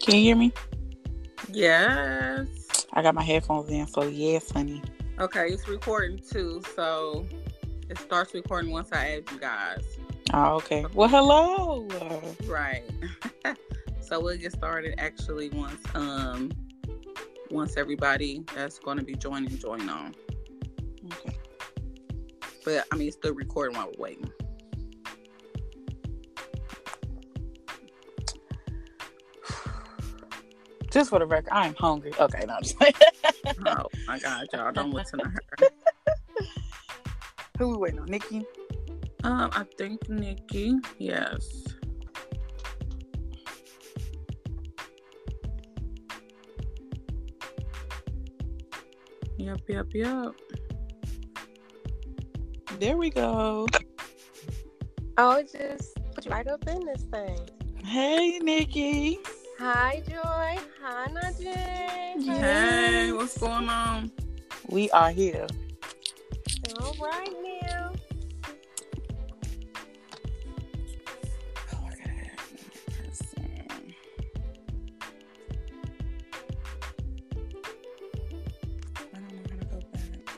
Can you hear me? Yes. I got my headphones in, so yes, honey. Okay, it's recording too, so it starts recording once I add you guys. Oh, okay. Well, hello. Right. So we'll get started actually once everybody that's going to be join on. Okay. But I mean, it's still recording while we're waiting. Just for the record, I am hungry. Okay, no, I'm just like... Oh my God, y'all don't listen to her. Who we waiting on? Nikki? I think Nikki. Yes. Yep. There we go. Oh, it just put you right up in this thing. Hey, Nikki. Hi, Joy. Hi, Najee. Hey, what's going on? We are here. All right now. Oh, I gotta add one person. I don't know how to go back.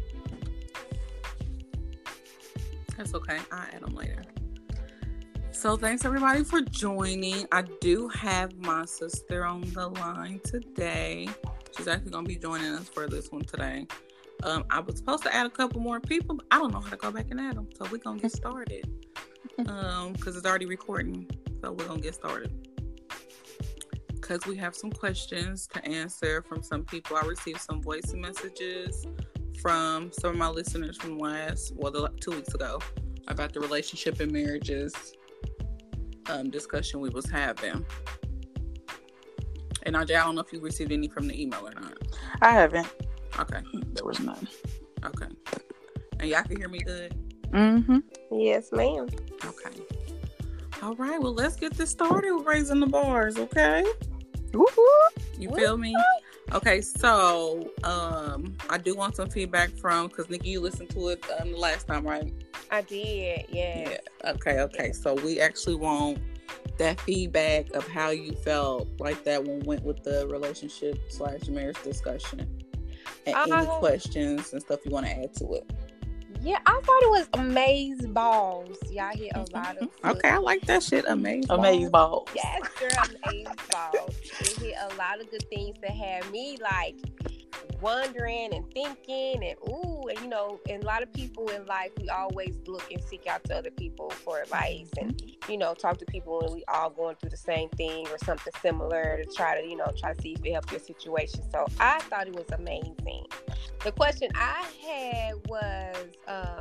That's okay. I'll add them later. So thanks everybody for joining. I do have my sister on the line today. She's actually going to be joining us for this one today. I was supposed to add a couple more people, but I don't know how to go back and add them. So we're going to get started. Because it's already recording. So we're going to get started. Because we have some questions to answer from some people. I received some voice messages from some of my listeners from 2 weeks ago about the relationship and marriages discussion we was having. And I don't know if you received any from the email or not. I haven't. Okay. There was none. Okay. And y'all can hear me good? Mm-hmm. Yes, ma'am. Okay. All right. Well, let's get this started with raising the bars, okay? Woo-hoo. You feel me? Okay, so I do want some feedback from, because Nikki, you listened to it the last time, right? I did, yes. Yeah. Okay. So we actually want that feedback of how you felt like that one went with the relationship/marriage discussion, and any questions and stuff you want to add to it. Yeah, I thought it was amaze balls. Y'all hit a lot of Okay, I like that shit. Amaze balls. Yes, girl, amaze balls. It hit a lot of good things that had me like wondering and thinking and and a lot of people in life, we always look and seek out to other people for advice and talk to people when we all going through the same thing or something similar to try to see if it helps your situation. So I thought it was amazing. The question I had was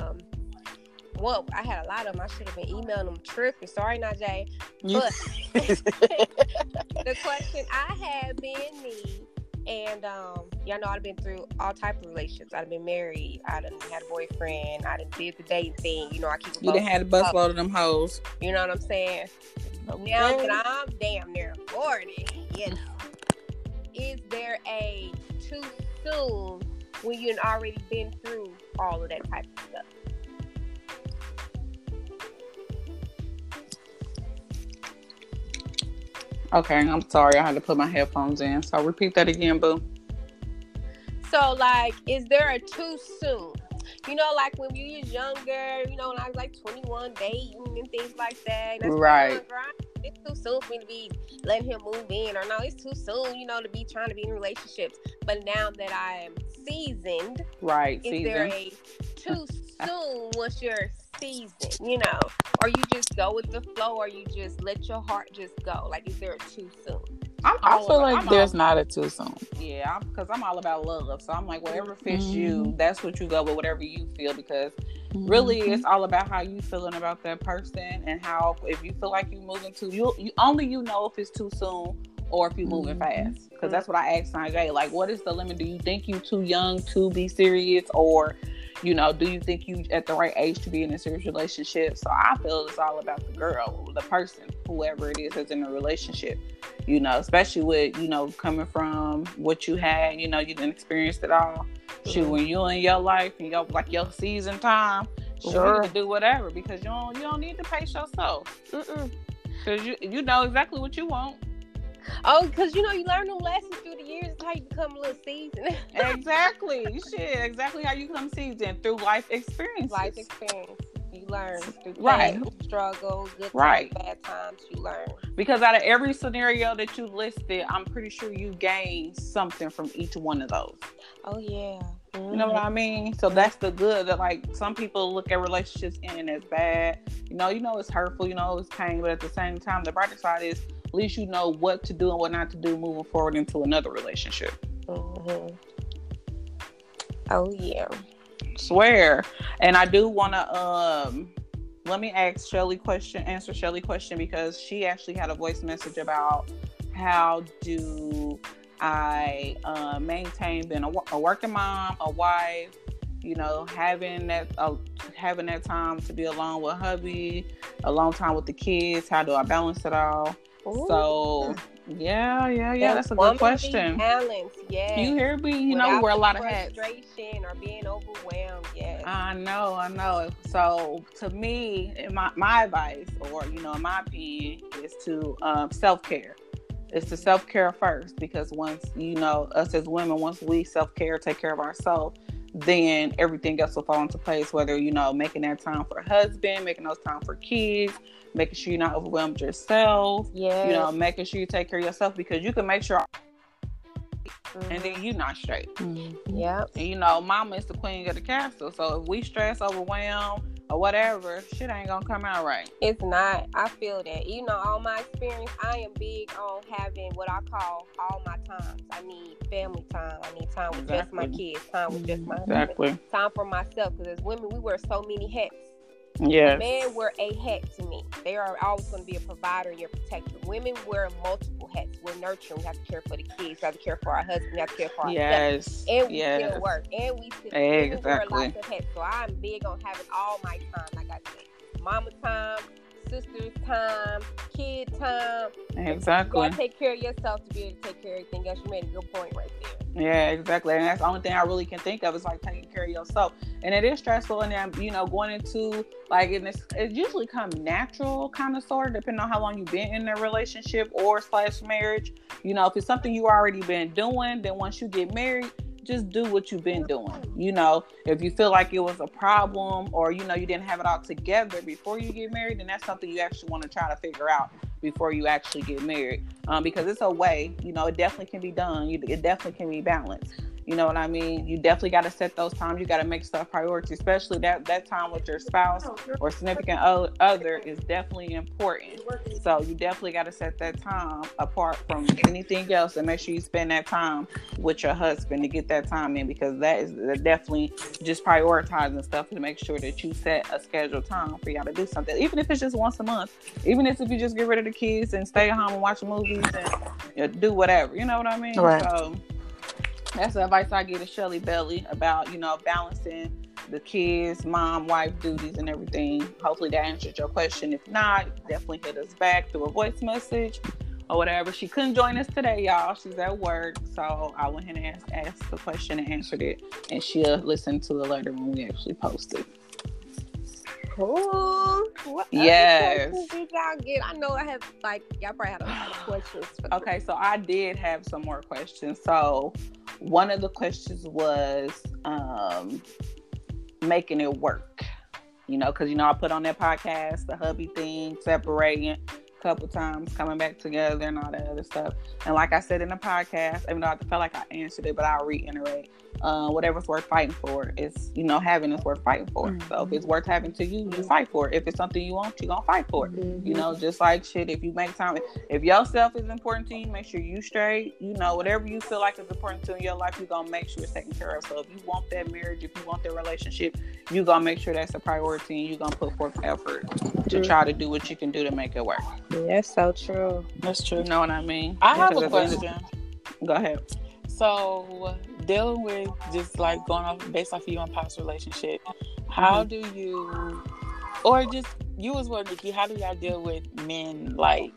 I had a lot of them. I should have been emailing them tripping. Sorry, Najee. But the question I had being me, and y'all know I've been through all types of relationships. I've been married. I done had a boyfriend. I done did the dating thing. I keep. You done had a busload of them hoes. You know what I'm saying? Okay. Now that I'm damn near 40, is there a too soon when you've already been through all of that type of stuff? Okay, I'm sorry. I had to put my headphones in. So repeat that again, boo. So, is there a too soon? Like when you was younger, when I was like 21, dating and things like that. That's right. It's too soon for me to be letting him move in. Or no, it's too soon, to be trying to be in relationships. But now that I am seasoned, right? Is there a too soon once you're seasoned, or you just go with the flow, or you just let your heart just go? Is there a too soon? I feel like there's not a too soon. Yeah, because I'm all about love. So I'm like, whatever fits you, that's what you go with, whatever you feel. Because really, it's all about how you feeling about that person and how, if you feel like you moving too, you know if it's too soon or if you moving fast. Because that's what I asked Sanjay. What is the limit? Do you think you too young to be serious, or do you think you at the right age to be in a serious relationship? So I feel it's all about the girl, the person, whoever it is that's in a relationship, especially with, coming from what you had, you didn't experience it all. Shoot, when you in your life and your season time, sure, you can do whatever, because you don't need to pace yourself. Because you know exactly what you want. Oh, because you learn them lessons through the years. It's how you become a little seasoned. Exactly. Shit, exactly how you come seasoned, through life experiences. Life experience. You learn through Right. pain, struggle, good times, Right. bad times. You learn. Because out of every scenario that you listed, I'm pretty sure you gained something from each one of those. Oh yeah. You know what I mean? So that's the good. That like some people look at relationships ending as bad. You know it's hurtful. It's pain. But at the same time, the brighter side is at least you know what to do and what not to do moving forward into another relationship. Mm-hmm. Oh yeah. Swear. And I do want to let me ask answer Shelly question, because she actually had a voice message about how do I maintain being a working mom, a wife, having that time to be alone with hubby, alone time with the kids. How do I balance it all? Ooh. So yeah. That's a good question. Balance, yeah. You hear me? You know, we wear a lot of hats. Frustration or being overwhelmed, yes. I know. So to me, my advice, or in my opinion, is to self-care. It's to self-care first, because once us as women, once we self-care, take care of ourselves, then everything else will fall into place. Whether making that time for a husband, making those time for kids, making sure you're not overwhelmed yourself. Yeah. Making sure you take care of yourself, because you can make sure. And then you not straight. Yeah. And mama is the queen of the castle. So if we stress, overwhelmed, or whatever, shit ain't gonna come out right. It's not. I feel that. All my experience, I am big on having what I call all my times. I need family time. I need time with just my kids. Time with just my husband. Time for myself. Because as women, we wear so many hats. Yes. Men wear a hat to me. They are always going to be a provider and your protector. Women wear multiple hats. We're nurturing. We have to care for the kids. We have to care for our husband. We have to care for ourselves. And we still work. And we still wear lots of hats. So I'm big on having all my time. Like I said, mama time, sister's time, kid time. Exactly. You gotta take care of yourself to be able to take care of everything else. You made a good point right there. Yeah, exactly. And that's the only thing I really can think of is like taking care of yourself. And it is stressful. And then, going into like, and it usually comes natural, kind of sort of, depending on how long you've been in a relationship or / marriage. If it's something you already been doing, then once you get married, just do what you've been doing. If you feel like it was a problem, or you didn't have it all together before you get married, then that's something you actually want to try to figure out before you actually get married, because it's a way. It definitely can be done. It definitely can be balanced. You know what I mean? You definitely got to set those times. You got to make stuff priority, especially that time with your spouse or significant other is definitely important. So you definitely got to set that time apart from anything else, and make sure you spend that time with your husband to get that time in, because that is definitely just prioritizing stuff to make sure that you set a scheduled time for y'all to do something, even if it's just once a month, even if you just get rid of the kids and stay at home and watch movies and do whatever. You know what I mean? Right. So that's the advice I give to Shelly Belly about, balancing the kids, mom, wife duties and everything. Hopefully that answered your question. If not, definitely hit us back through a voice message or whatever. She couldn't join us today, y'all. She's at work. So I went ahead and asked the question and answered it. And she'll listen to it later when we actually post it. Cool. What yes. Questions did y'all get? I know I have, y'all probably had a lot of questions. Okay, so I did have some more questions. So one of the questions was making it work. Because, I put on that podcast, the hubby thing, separating a couple times, coming back together and all that other stuff. And like I said in the podcast, even though I felt like I answered it, but I'll reiterate. Whatever's worth fighting for is, having is worth fighting for. Mm-hmm. So if it's worth having to you fight for it. If it's something you want, you're going to fight for it. Mm-hmm. Just like shit, if you make time, if yourself is important to you, make sure you straight, whatever you feel like is important to you in your life, you're going to make sure it's taken care of. So if you want that marriage, if you want that relationship, you're going to make sure that's a priority, and you're going to put forth effort to try to do what you can do to make it work. That's so true. That's true. You know what I mean? I have a question. Go ahead. So, dealing with just like going off based off of you and Pop's relationship, how do you, or just you as well, Nikki, how do y'all deal with men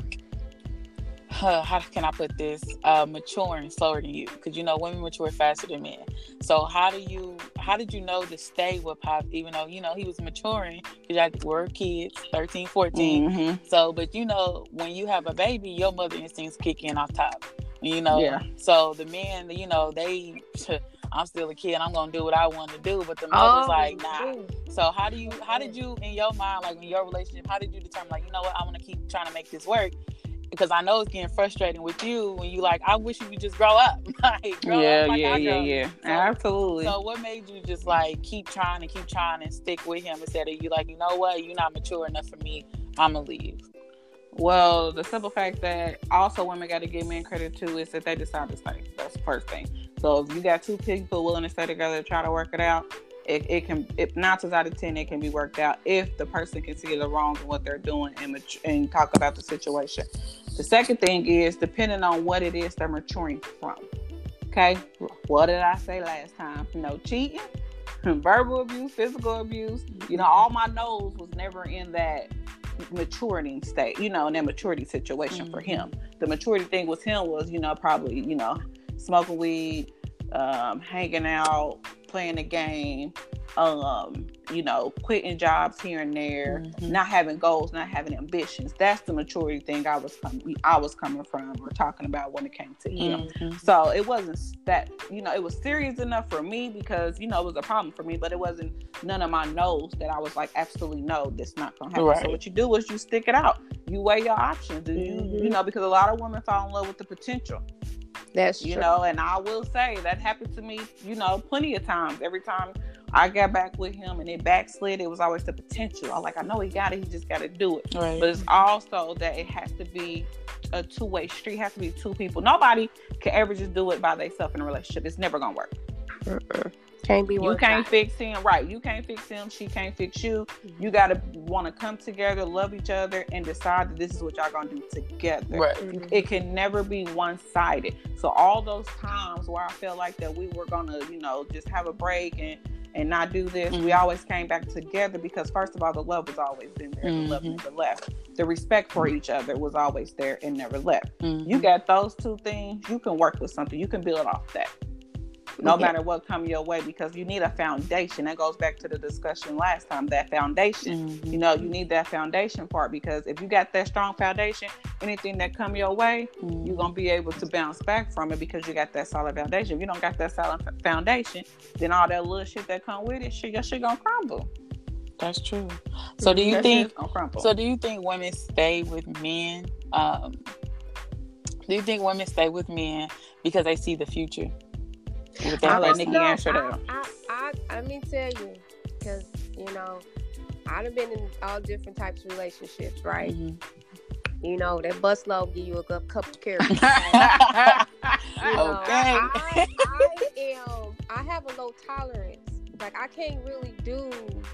how can I put this, maturing slower than you? Because women mature faster than men. So how do you how did you know to stay with Pop, even though, you know, he was maturing, because y'all were kids, 13, 14. Mm-hmm. So, but you know, when you have a baby, your mother instincts kick in off top, you know. Yeah. So the men, you know, I'm still a kid, I'm gonna do what I want to do, but the mother's like, nah. So how did you, in your mind, like in your relationship, how did you determine, like, you know what, I want to keep trying to make this work? Because I know it's getting frustrating with you when you like, I wish you could just grow up. Like, grow up like I grow. Yeah. So, Absolutely. So what made you just like keep trying and stick with him instead of you like, you know what, you're not mature enough for me, I'm gonna leave? Well, the simple fact that also women got to give men credit too is that they decide to stay. That's the first thing. So if you got two people willing to stay together to try to work it out, it can, 9 times out of 10, it can be worked out if the person can see the wrongs in what they're doing and talk about the situation. The second thing is depending on what it is they're maturing from. Okay, what did I say last time? No cheating, verbal abuse, physical abuse. You know, all my no's was never in that maturity state, you know, in that maturity situation for him. The maturity thing with him was, you know, probably, you know, smoking weed, hanging out, playing the game, you know, quitting jobs here and there, not having goals, not having ambitions. That's the maturity thing I was coming from or talking about when it came to him. So it wasn't that, you know, it was serious enough for me because, you know, it was a problem for me, but it wasn't none of my no's that I was like, absolutely no, this not gonna happen. Right. So what you do is you stick it out. You weigh your options. You know, because a lot of women fall in love with the potential. That's true. You know, and I will say that happened to me, you know, plenty of times. Every time I got back with him and it backslid, it was always the potential. I was like, I know he got it. He just got to do it. Right. But it's also that it has to be a two-way street. It has to be two people. Nobody can ever just do it by themselves in a relationship. It's never going to work. Can't be one. You can't fix him, right? You can't fix him. She can't fix you. You gotta want to come together, love each other, and decide that this is what y'all gonna do together. Right. It can never be one-sided. So all those times where I felt like that we were gonna, you know, just have a break and not do this, we always came back together because first of all, the love was always been there. The love never left. The respect for each other was always there and never left. You got those two things, you can work with something. You can build off that. No matter what come your way, because you need a foundation. That goes back to the discussion last time, that foundation. You know, you need that foundation part, because if you got that strong foundation, anything that come your way, you're going to be able to bounce back from it because you got that solid foundation. If you don't got that solid foundation, then all that little shit that come with it, your shit going to crumble. That's true. So do you think women stay with men? Do you think women stay with men because they see the future? I'll let Nikki answer that. Let me tell you, because, you know, I've been in all different types of relationships, right? You know, that bus load give you a couple carrots. You know, okay. I have a low tolerance. Like, I can't do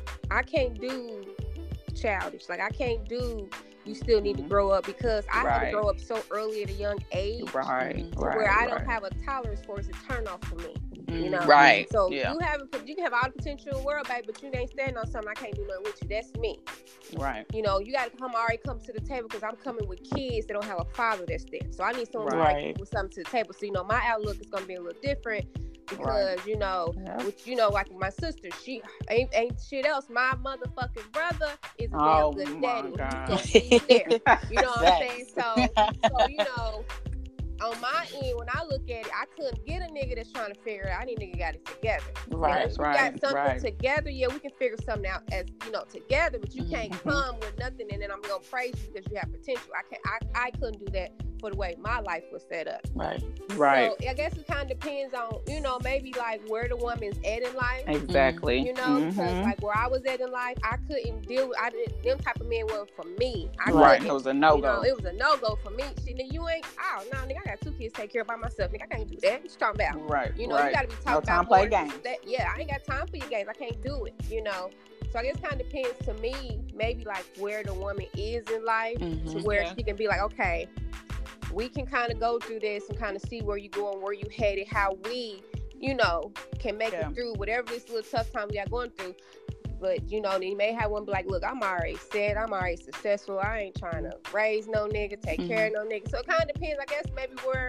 childish. Like, I can't do, you still need to grow up, because I had to grow up so early at a young age. Where I don't have a tolerance for it. It's a turn off for me. You know? Right. So you can have all the potential in the world, babe, but you ain't standing on something. I can't do nothing with you. That's me. Right. You know, you got to already come to the table, because I'm coming with kids that don't have a father that's there. So I need someone to with something to the table. So, you know, my outlook is going to be a little different. Because you know, which, you know, like my sister, she ain't shit else. My motherfucking brother is a damn good daddy. He's there. You know what I'm saying? So you know, on my end, when I look at it, I couldn't get a nigga that's trying to figure it out. I need a nigga got it together. Right, if we got something together, yeah, we can figure something out as, you know, together. But you can't come with nothing and then I'm gonna praise you because you have potential. I couldn't do that for the way my life was set up. Right. So I guess it kind of depends on, you know, maybe like where the woman's at in life. Exactly. You know, because like where I was at in life, I couldn't deal with, them type of men weren't for me. It was a no-go. You know, it was a no-go for me. See, you ain't, nigga, I got 2 kids to take care of by myself. Nigga, I can't do that. What you talking about? Right. You know, you got to be talking about time play games. Yeah, I ain't got time for your games. I can't do it, you know. So I guess it kind of depends to me, maybe like where the woman is in life, to where she can be like, okay, we can kind of go through this and kind of see where you going, where you headed, how we, you know, can make it through whatever this little tough time we are going through. But, you know, you may have one be like, look, I'm already set. I'm already successful. I ain't trying to raise no nigga, take care of no nigga. So it kind of depends, I guess, maybe where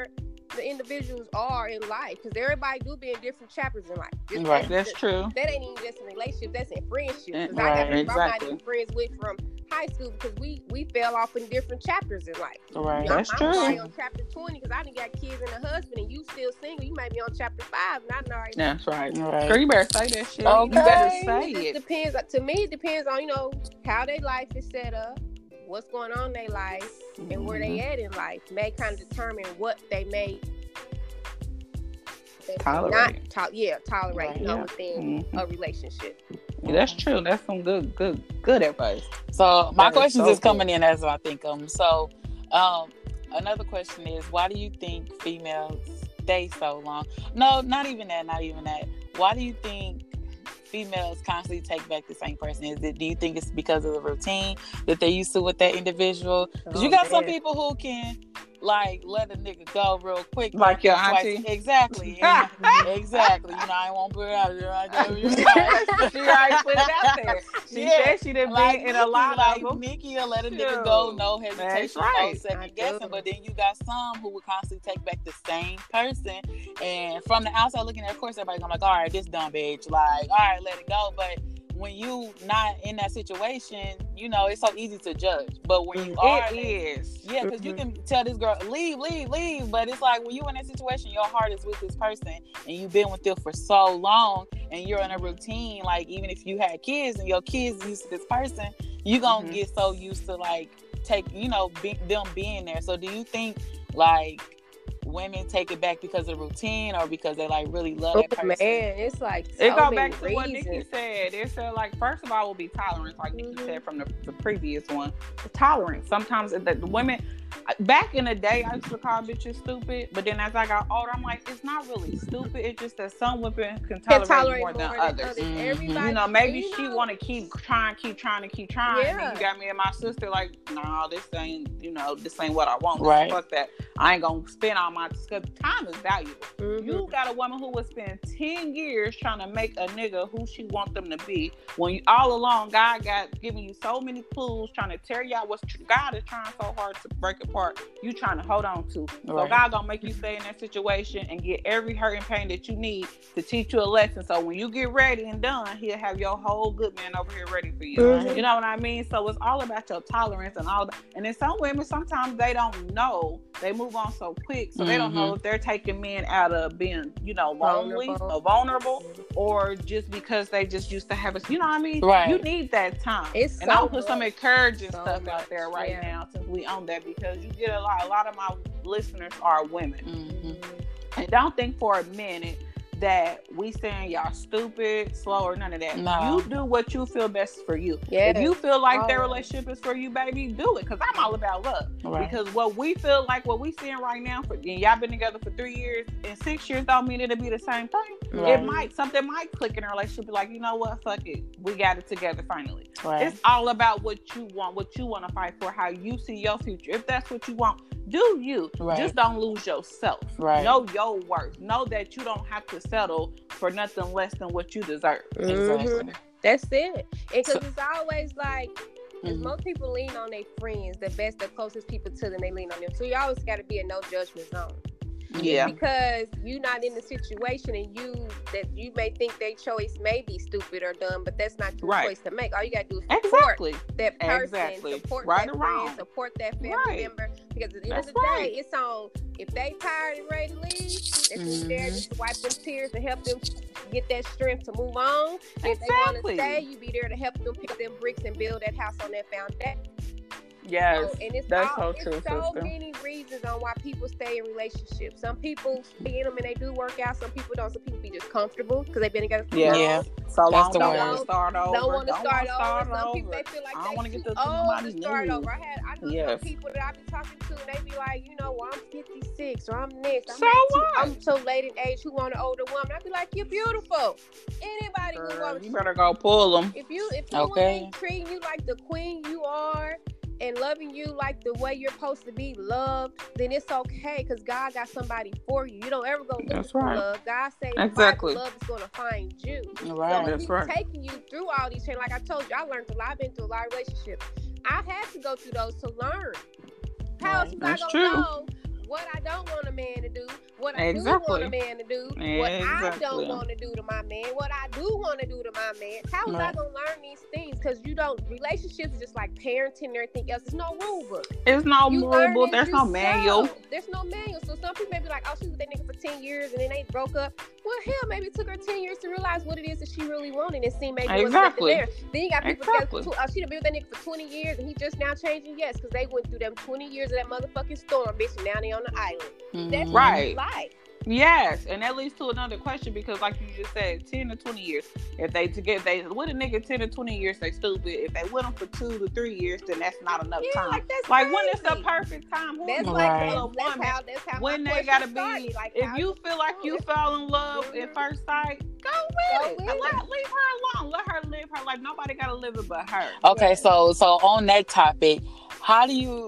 the individuals are in life, because everybody do be in different chapters in life. Right, that's true. That ain't even just in relationship, that's in friendship. Because Right, I got people exactly. I'm not even friends with from high school, because we fell off in different chapters in life. Right. That's I'm true. probably on chapter 20 because I done got kids and a husband, and you still single. You might be on chapter 5, and I know. That's right. Right. Girl, you better say that shit. Okay. You better say It just it. depends. To me, it depends on, how their life is set up, what's going on in their life, and where they at in life. May kind of determine what they may Tolerate. tolerate, Right, within a relationship. Yeah, that's true. That's some good advice. So my That is questions so is coming in as I think them. So another question is, why do you think females stay so long? No, not even that. Why do you think females constantly take back the same person? Do you think it's because of the routine that they used to with that individual? Because you got some people who can like let a nigga go real quick, Like your auntie. Exactly. Exactly. I won't put it out there. She already put it out there. She said she done like been in a lot like of them. Nikki will let a nigga go, no hesitation, That's right. no second guessing. But then you got some who would constantly take back the same person, and from the outside looking at, of course, everybody's gonna be like, all right, this dumb bitch, like, all right, let it go. But when you not in that situation, it's so easy to judge. But when you are, is. Yeah, because you can tell this girl, leave. But it's like when you in that situation, your heart is with this person and you've been with them for so long and you're in a routine. Like, even if you had kids and your kids used to this person, you're going to get so used to like them being there. So do you think like women take it back because of routine or because they like really love that person? Man, it's like It so go back to many what reasons. Nikki said. It said like, first of all, will be tolerance, like Nikki said from the previous one. The tolerance. Sometimes the women back in the day, I used to call bitches stupid, but then as I got older, I'm like, it's not really stupid. It's just that some women can tolerate more than others. Everybody, Maybe she want to keep trying. Yeah. And then you got me and my sister like, no, this ain't what I want. Right. Fuck that. I ain't gonna spend all my time is valuable. You got a woman who would spend 10 years trying to make a nigga who she want them to be, when you, all along God got giving you so many clues trying to tell y'all what God is trying so hard to break apart, you trying to hold on to. So Right. God gonna make you stay in that situation and get every hurt and pain that you need to teach you a lesson. So when you get ready and done, he'll have your whole good man over here ready for you. You know what I mean? So it's all about your tolerance and all that. And then some women, sometimes they don't know. They move on so quick, so they don't know if they're taking men out of being, lonely or vulnerable, or just because they just used to have us. You know what I mean? Right. You need that time. It's I'll so put some much. encouraging So stuff much. out there right Yeah. now, since we own that, because you get a lot of my listeners are women. Mm-hmm. And don't think for a minute that we saying y'all stupid, slow, or none of that. No. You do what you feel best for you. Yes. If you feel like that Always. relationship is for you, baby, do it. Because I'm all about love. Right. Because what we feel like, what we seeing right now, and y'all been together for 3 years and 6 years, don't mean it'll be the same thing. Right. Something might click in a relationship. Be like, you know what? Fuck it. We got it together finally. Right. It's all about what you want to fight for, how you see your future. If that's what you want, do you. Right. Just don't lose yourself. Right. Know your worth. Know that you don't have to settle for nothing less than what you deserve. Exactly. That's it. Because So- it's always like, Mhm. most people lean on their friends, the closest people to them, they lean on them. So you always got to be a no judgment zone. Yeah. Because you're not in the situation, and you may think their choice may be stupid or dumb, but that's not your Right. choice to make. All you got to do is support Exactly. that person, Exactly. support Right that or friend, wrong. support that family Right. member. Because at the end That's of the right. day, it's on. If they tired and ready to leave, they're there just to wipe them tears and help them get that strength to move on. If they want to Exactly. stay, you be there to help them pick up them bricks and build that house on that foundation. Yes. And it's That's all, so true, it's so sister. many reasons on why people stay in relationships. Some people stay in them and they do work out. Some people don't. Some people be just comfortable because they've been together for Yeah. long. Yeah. So That's long, the don't word. want to start over. Don't want to start wanna over. Some people, they feel like I don't wanna they get too to old to nobody's start new. over. I know Yes. some people that I be talking to, and they be like, well, I'm 56 or I'm this. So what? I'm so late in age who want an older woman. I be like, you're beautiful. Anybody who Girl, wants you better go pull them. if you Okay. ain't treating you like the queen you are and loving you like the way you're supposed to be loved, then it's okay, because God got somebody for you. You don't ever go looking That's for right. love. God says Exactly. love is going to find you. Right. So That's he's right. taking you through all these things. Like I told you, I learned a lot. I've been through a lot of relationships. I had to go through those to learn. How else was I That's gonna true. know what I don't want a man to do, what I do want a man to do, what I don't want to do to my man, what I do want to do to my man. How was I gonna learn these things? Because relationships is just like parenting and everything else. There's no rule book. There's no rule book. There's no manual. There's no manual. So some people may be like, oh, she was with that nigga for 10 years and then they broke up. Well, hell, maybe it took her 10 years to realize what it is that she really wanted and see maybe it wasn't there. Then you got people that she done been with that nigga for 20 years and he just now changing. Yes, because they went through them 20 years of that motherfucking storm, bitch, and now they on the island. That's right. Life. Yes, and that leads to another question because, like you just said, 10 to 20 years. If they together, with a nigga 10 to 20 years, they stupid. If they with them for 2 to 3 years, then that's not enough time. Like when it's the perfect time. That's that's how when they gotta be. Like, if you feel like you fell in love at first sight, go with it. Leave her alone. Let her live her life. Nobody gotta live it but her. Okay, so on that topic, how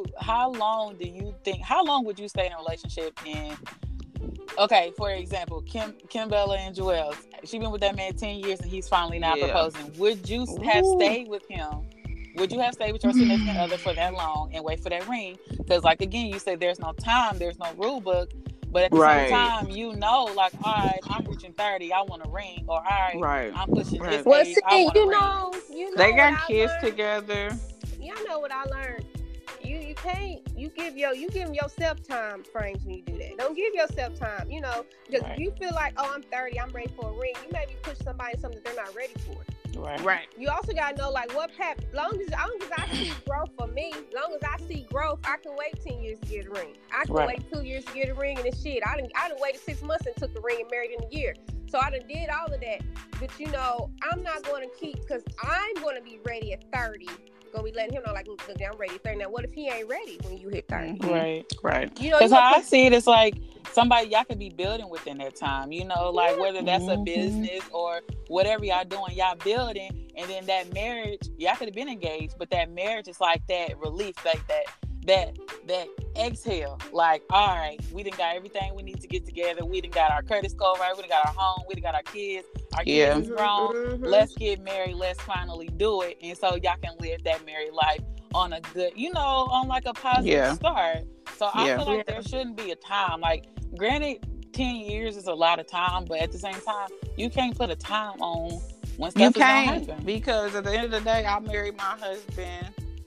long would you stay in a relationship in? Okay, for example, Kimbella and Joelle, she been with that man 10 years and he's finally now proposing. Would you have stayed with him? Would you have stayed with your significant other for that long and wait for that ring? Because, like, again, you say there's no time, there's no rule book, but at the same time, you know, like, all right, I'm reaching 30, I want a ring, or all right, I'm pushing this age, I want a ring. You know they got kids together. Y'all know what I learned. You can't. You give yourself time frames when you do that. Don't give yourself time. You know, just if you feel like, oh, I'm 30, I'm ready for a ring. You maybe push somebody in something that they're not ready for. Right. You also gotta know like what path. Long as I see growth for me, long as I see growth, I can wait 10 years to get a ring. I can wait 2 years to get a ring, and it's shit. I done waited 6 months and took the ring and married in a year. So I done did all of that. But you know, I'm not going to keep because I'm going to be ready at 30. Gonna be letting him know like, look, I'm ready at 30. Now, what if he ain't ready when you hit 30? Right. You know, because how I see it, it's like somebody y'all could be building within that time. You know, like whether that's a business or whatever y'all doing, y'all building, and then that marriage, y'all could have been engaged, but that marriage is like that relief, like that exhale. Like, all right, we done got everything we need to get together. We done got our credit score right. We done got our home. We done got our kids. Our kids is grown. Let's get married. Let's finally do it. And so y'all can live that married life on a good, you know, on like a positive start. So I feel like there shouldn't be a time. Like, granted, 10 years is a lot of time, but at the same time, you can't put a time on when stuff is gonna happen. Because at the end of the day, I married my husband.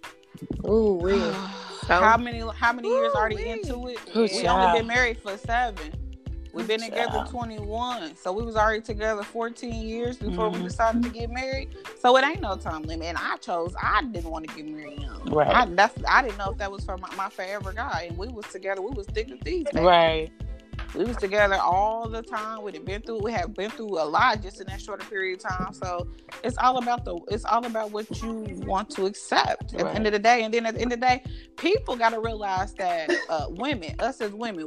Ooh, really? How many years already into it? We only been married for 7. We've been together 21. So we was already together 14 years before we decided to get married. So it ain't no time limit. And I didn't want to get married young. Right. I didn't know if that was for my forever guy. And we was together. We was thick as thieves. Right. We was together all the time. We have been through a lot just in that shorter period of time. So it's all about what you want to accept at the end of the day. And then at the end of the day, people got to realize that us as women,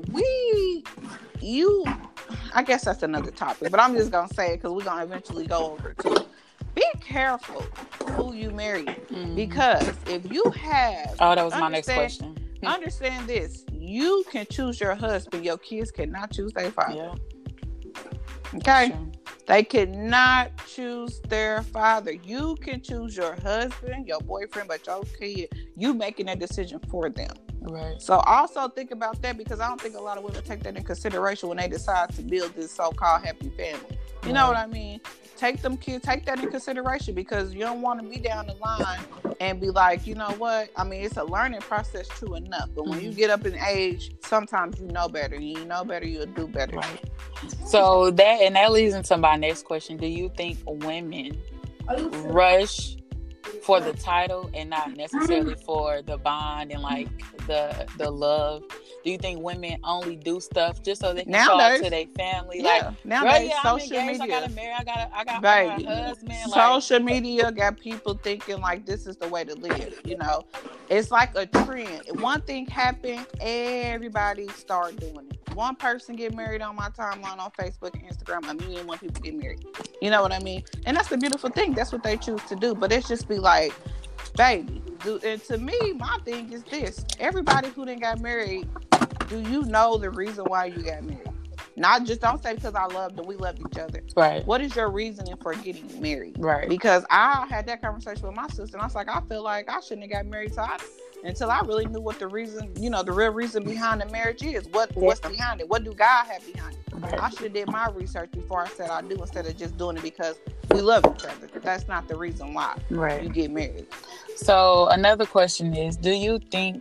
I guess that's another topic, but I'm just gonna say it because we're gonna eventually go over it too. Be careful who you marry, because if you have that was my next question. Understand this: you can choose your husband, your kids cannot choose their father. Yeah. Okay, sure. They cannot choose their father. You can choose your husband, your boyfriend, but your kid, you making that decision for them. Right. So also think about that, because I don't think a lot of women take that in consideration when they decide to build this so-called happy family. You know what I mean? Take that in consideration, because you don't want to be down the line and be like, you know what? I mean, it's a learning process, true enough. But when you get up in age, sometimes you know better. You know better, you'll do better. Right. So that leads into my next question. Do you think women rush for the title and not necessarily for the bond and like the love? Do you think women only do stuff just so they can talk to their family? Yeah. Like, nowadays, social media. I gotta marry. I got my husband. Social media got people thinking like this is the way to live. You know, it's like a trend. One thing happened, everybody start doing it. One person get married on my timeline on Facebook and Instagram. 1,000,001 people get married. You know what I mean? And that's the beautiful thing. That's what they choose to do. But it's just be like, baby. And to me, my thing is this: everybody who done got married, do you know the reason why you got married? Not just, don't say because I loved and we loved each other. Right. What is your reasoning for getting married? Right. Because I had that conversation with my sister, and I was like, I feel like I shouldn't have got married. So until I really knew what the reason, the real reason behind the marriage is. What's behind it? What do God have behind it? Right. I should have did my research before I said I do, instead of just doing it because we love each other. That's not the reason why you get married. So another question is, do you think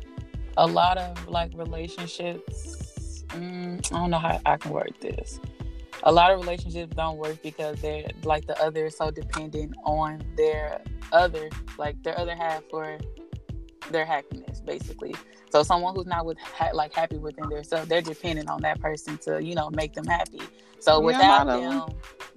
a lot of like relationships, I don't know how I can word this. A lot of relationships don't work because they're like the other is so dependent on their other half for their happiness, basically. So someone who's not happy within themselves, they're dependent on that person to, make them happy. So without them,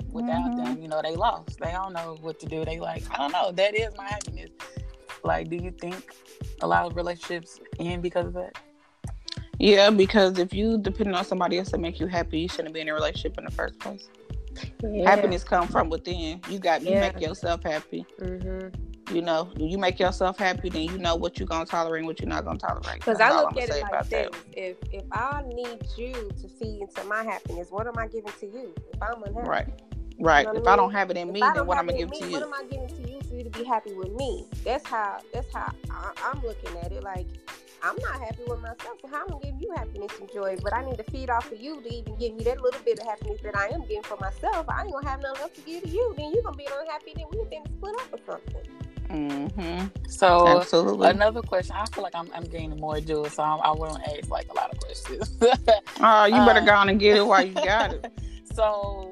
they lost. They don't know what to do. They like, I don't know. That is my happiness. Like, do you think a lot of relationships end because of that? Yeah, because if you depend on somebody else to make you happy, you shouldn't be in a relationship in the first place. Yeah. Happiness comes from within. You make yourself happy. Mm-hmm. You make yourself happy, then you know what you're gonna tolerate and what you're not gonna tolerate. Because I look at it like this: if I need you to feed into my happiness, what am I giving to you? If I'm unhappy, right. If I don't have it in me, then what am I giving to you? What am I giving to you for you to be happy with me? That's how I'm looking at it. Like, I'm not happy with myself, so how am I gonna give you happiness and joy? But I need to feed off of you to even give me that little bit of happiness that I am getting for myself. I ain't gonna have nothing else to give to you. Then you're gonna be unhappy. Then we're gonna split up or something. Mm-hmm. So absolutely. Another question. I feel like I'm gaining more jewels, so I wouldn't ask like a lot of questions. Oh, you better go on and get it while you got it. So,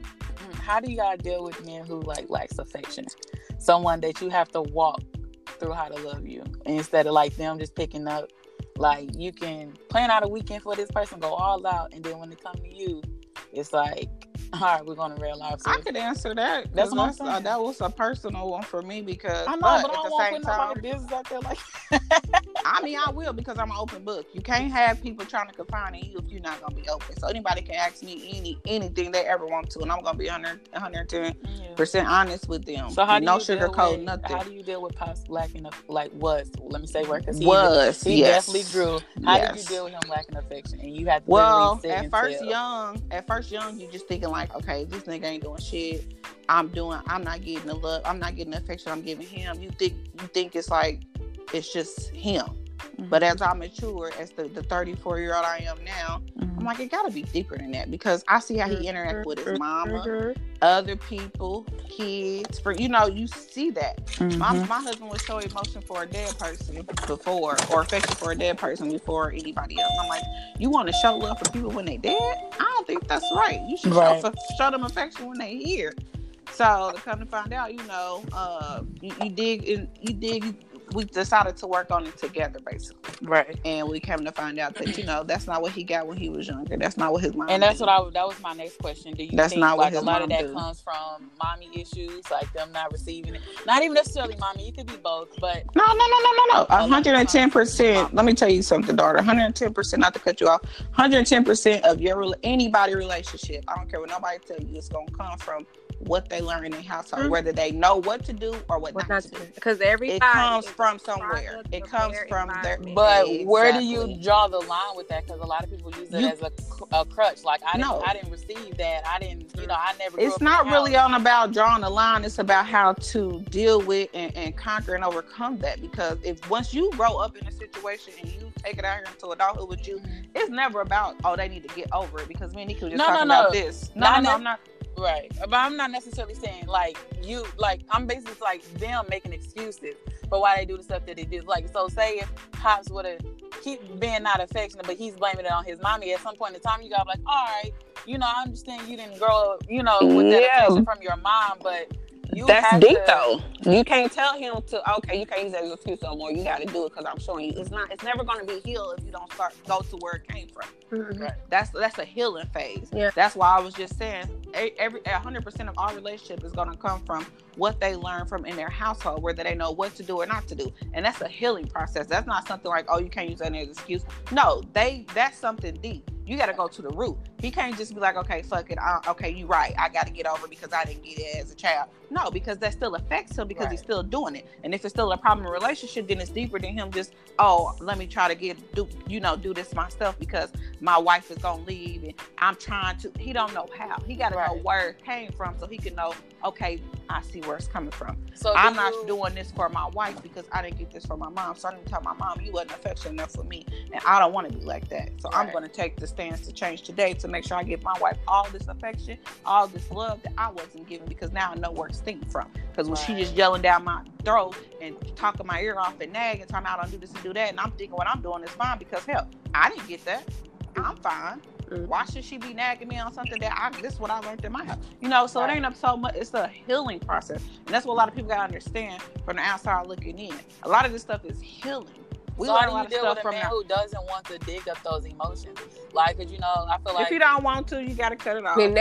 how do you guys deal with men who like lacks affection? Someone that you have to walk through how to love you, instead of like them just picking up. Like, you can plan out a weekend for this person, go all out, and then when it comes to you, it's like, all right, we're going to realize. I could answer that. That's what I'm saying. That was a personal one for me because I know, but I don't want to put nobody business out there like I mean, I will, because I'm an open book. You can't have people trying to confine in you if you're not going to be open. So anybody can ask me anything they ever want to, and I'm going to be 110% honest with them. So how do no sugarcoat, nothing. How do you deal with Pops lacking of, like, was? Let me say word, because he definitely grew. How did you deal with him lacking affection? And you had to at first young, you just thinking like, okay, this nigga ain't doing shit. I'm not getting the love. I'm not getting the affection I'm giving him. You think it's like, it's just him. Mm-hmm. But as I mature, as the 34-year-old I am now, I'm like, it gotta be deeper than that, because I see how he interacts with his mama, other people, kids. You see that. Mm-hmm. My husband would show emotion for a dead person before, or affection for a dead person before anybody else. I'm like, you want to show love for people when they dead? I don't think that's right. You should show them affection when they here. So to come to find out, you dig. We decided to work on it together, basically. Right. And we came to find out that, that's not what he got when he was younger. That's not what his mom And that's did. That was my next question. Do you think like a lot of that comes from mommy issues, like them not receiving it? Not even necessarily mommy. It could be both, but... No. 110%. Let me tell you something, daughter. 110%, not to cut you off. 110% of anybody relationship, I don't care what nobody tell you, it's going to come from what they learn in their household, whether they know what to do or what not to do. Because everybody, it comes from somewhere. It comes from their. But where do you draw the line with that? Because a lot of people use it as a crutch. Like, I didn't receive that. I didn't. I never. It's not really about drawing the line. It's about how to deal with and conquer and overcome that. Because once you grow up in a situation and you take it out here into adulthood with you, it's never about they need to get over it. Because me and Nico just talking about this. No, I'm not. Right. But I'm not necessarily saying I'm basically like them making excuses for why they do the stuff that they do. Like, so say if Pops would have keep being not affectionate, but he's blaming it on his mommy, at some point in time you got like, all right, I understand you didn't grow up, with that affection from your mom, but that's deep though. You can't tell him you can't use that as an excuse no more. You got to do it because I'm showing you. It's never going to be healed if you don't go to where it came from. Mm-hmm. Right. That's a healing phase. Yeah. That's why I was just saying 100% of our relationship is going to come from what they learn from in their household, whether they know what to do or not to do. And that's a healing process. That's not something like, you can't use that as an excuse. No, that's something deep. You got to go to the root. He can't just be like, okay, fuck it. Okay, you're right. I got to get over because I didn't get it as a child. No, because that still affects him because he's still doing it. And if it's still a problem in a relationship, then it's deeper than him just, let me try to do this myself because my wife is going to leave and I'm trying to. He don't know how. He got to know where it came from so he can know, okay, I see where it's coming from. So I'm not doing this for my wife because I didn't get this for my mom. So I didn't tell my mom, you wasn't affectionate enough for me. And I don't want to be like that. So I'm going to take the stance to change today to make sure I give my wife all this affection, all this love that I wasn't given, because now I know where it's stemming from. Because when she just yelling down my throat and talking my ear off and nagging and telling me I don't do this and do that, and I'm thinking what I'm doing is fine because, hell, I didn't get that. I'm fine. Why should she be nagging me on something that this is what I learned in my house? You know, so it ain't up so much. It's a healing process. And that's what a lot of people got to understand from the outside looking in. A lot of this stuff is healing. So how do you deal with a man who doesn't want to dig up those emotions? Like, cause you know, I feel like if you don't want to, you got to cut it off. And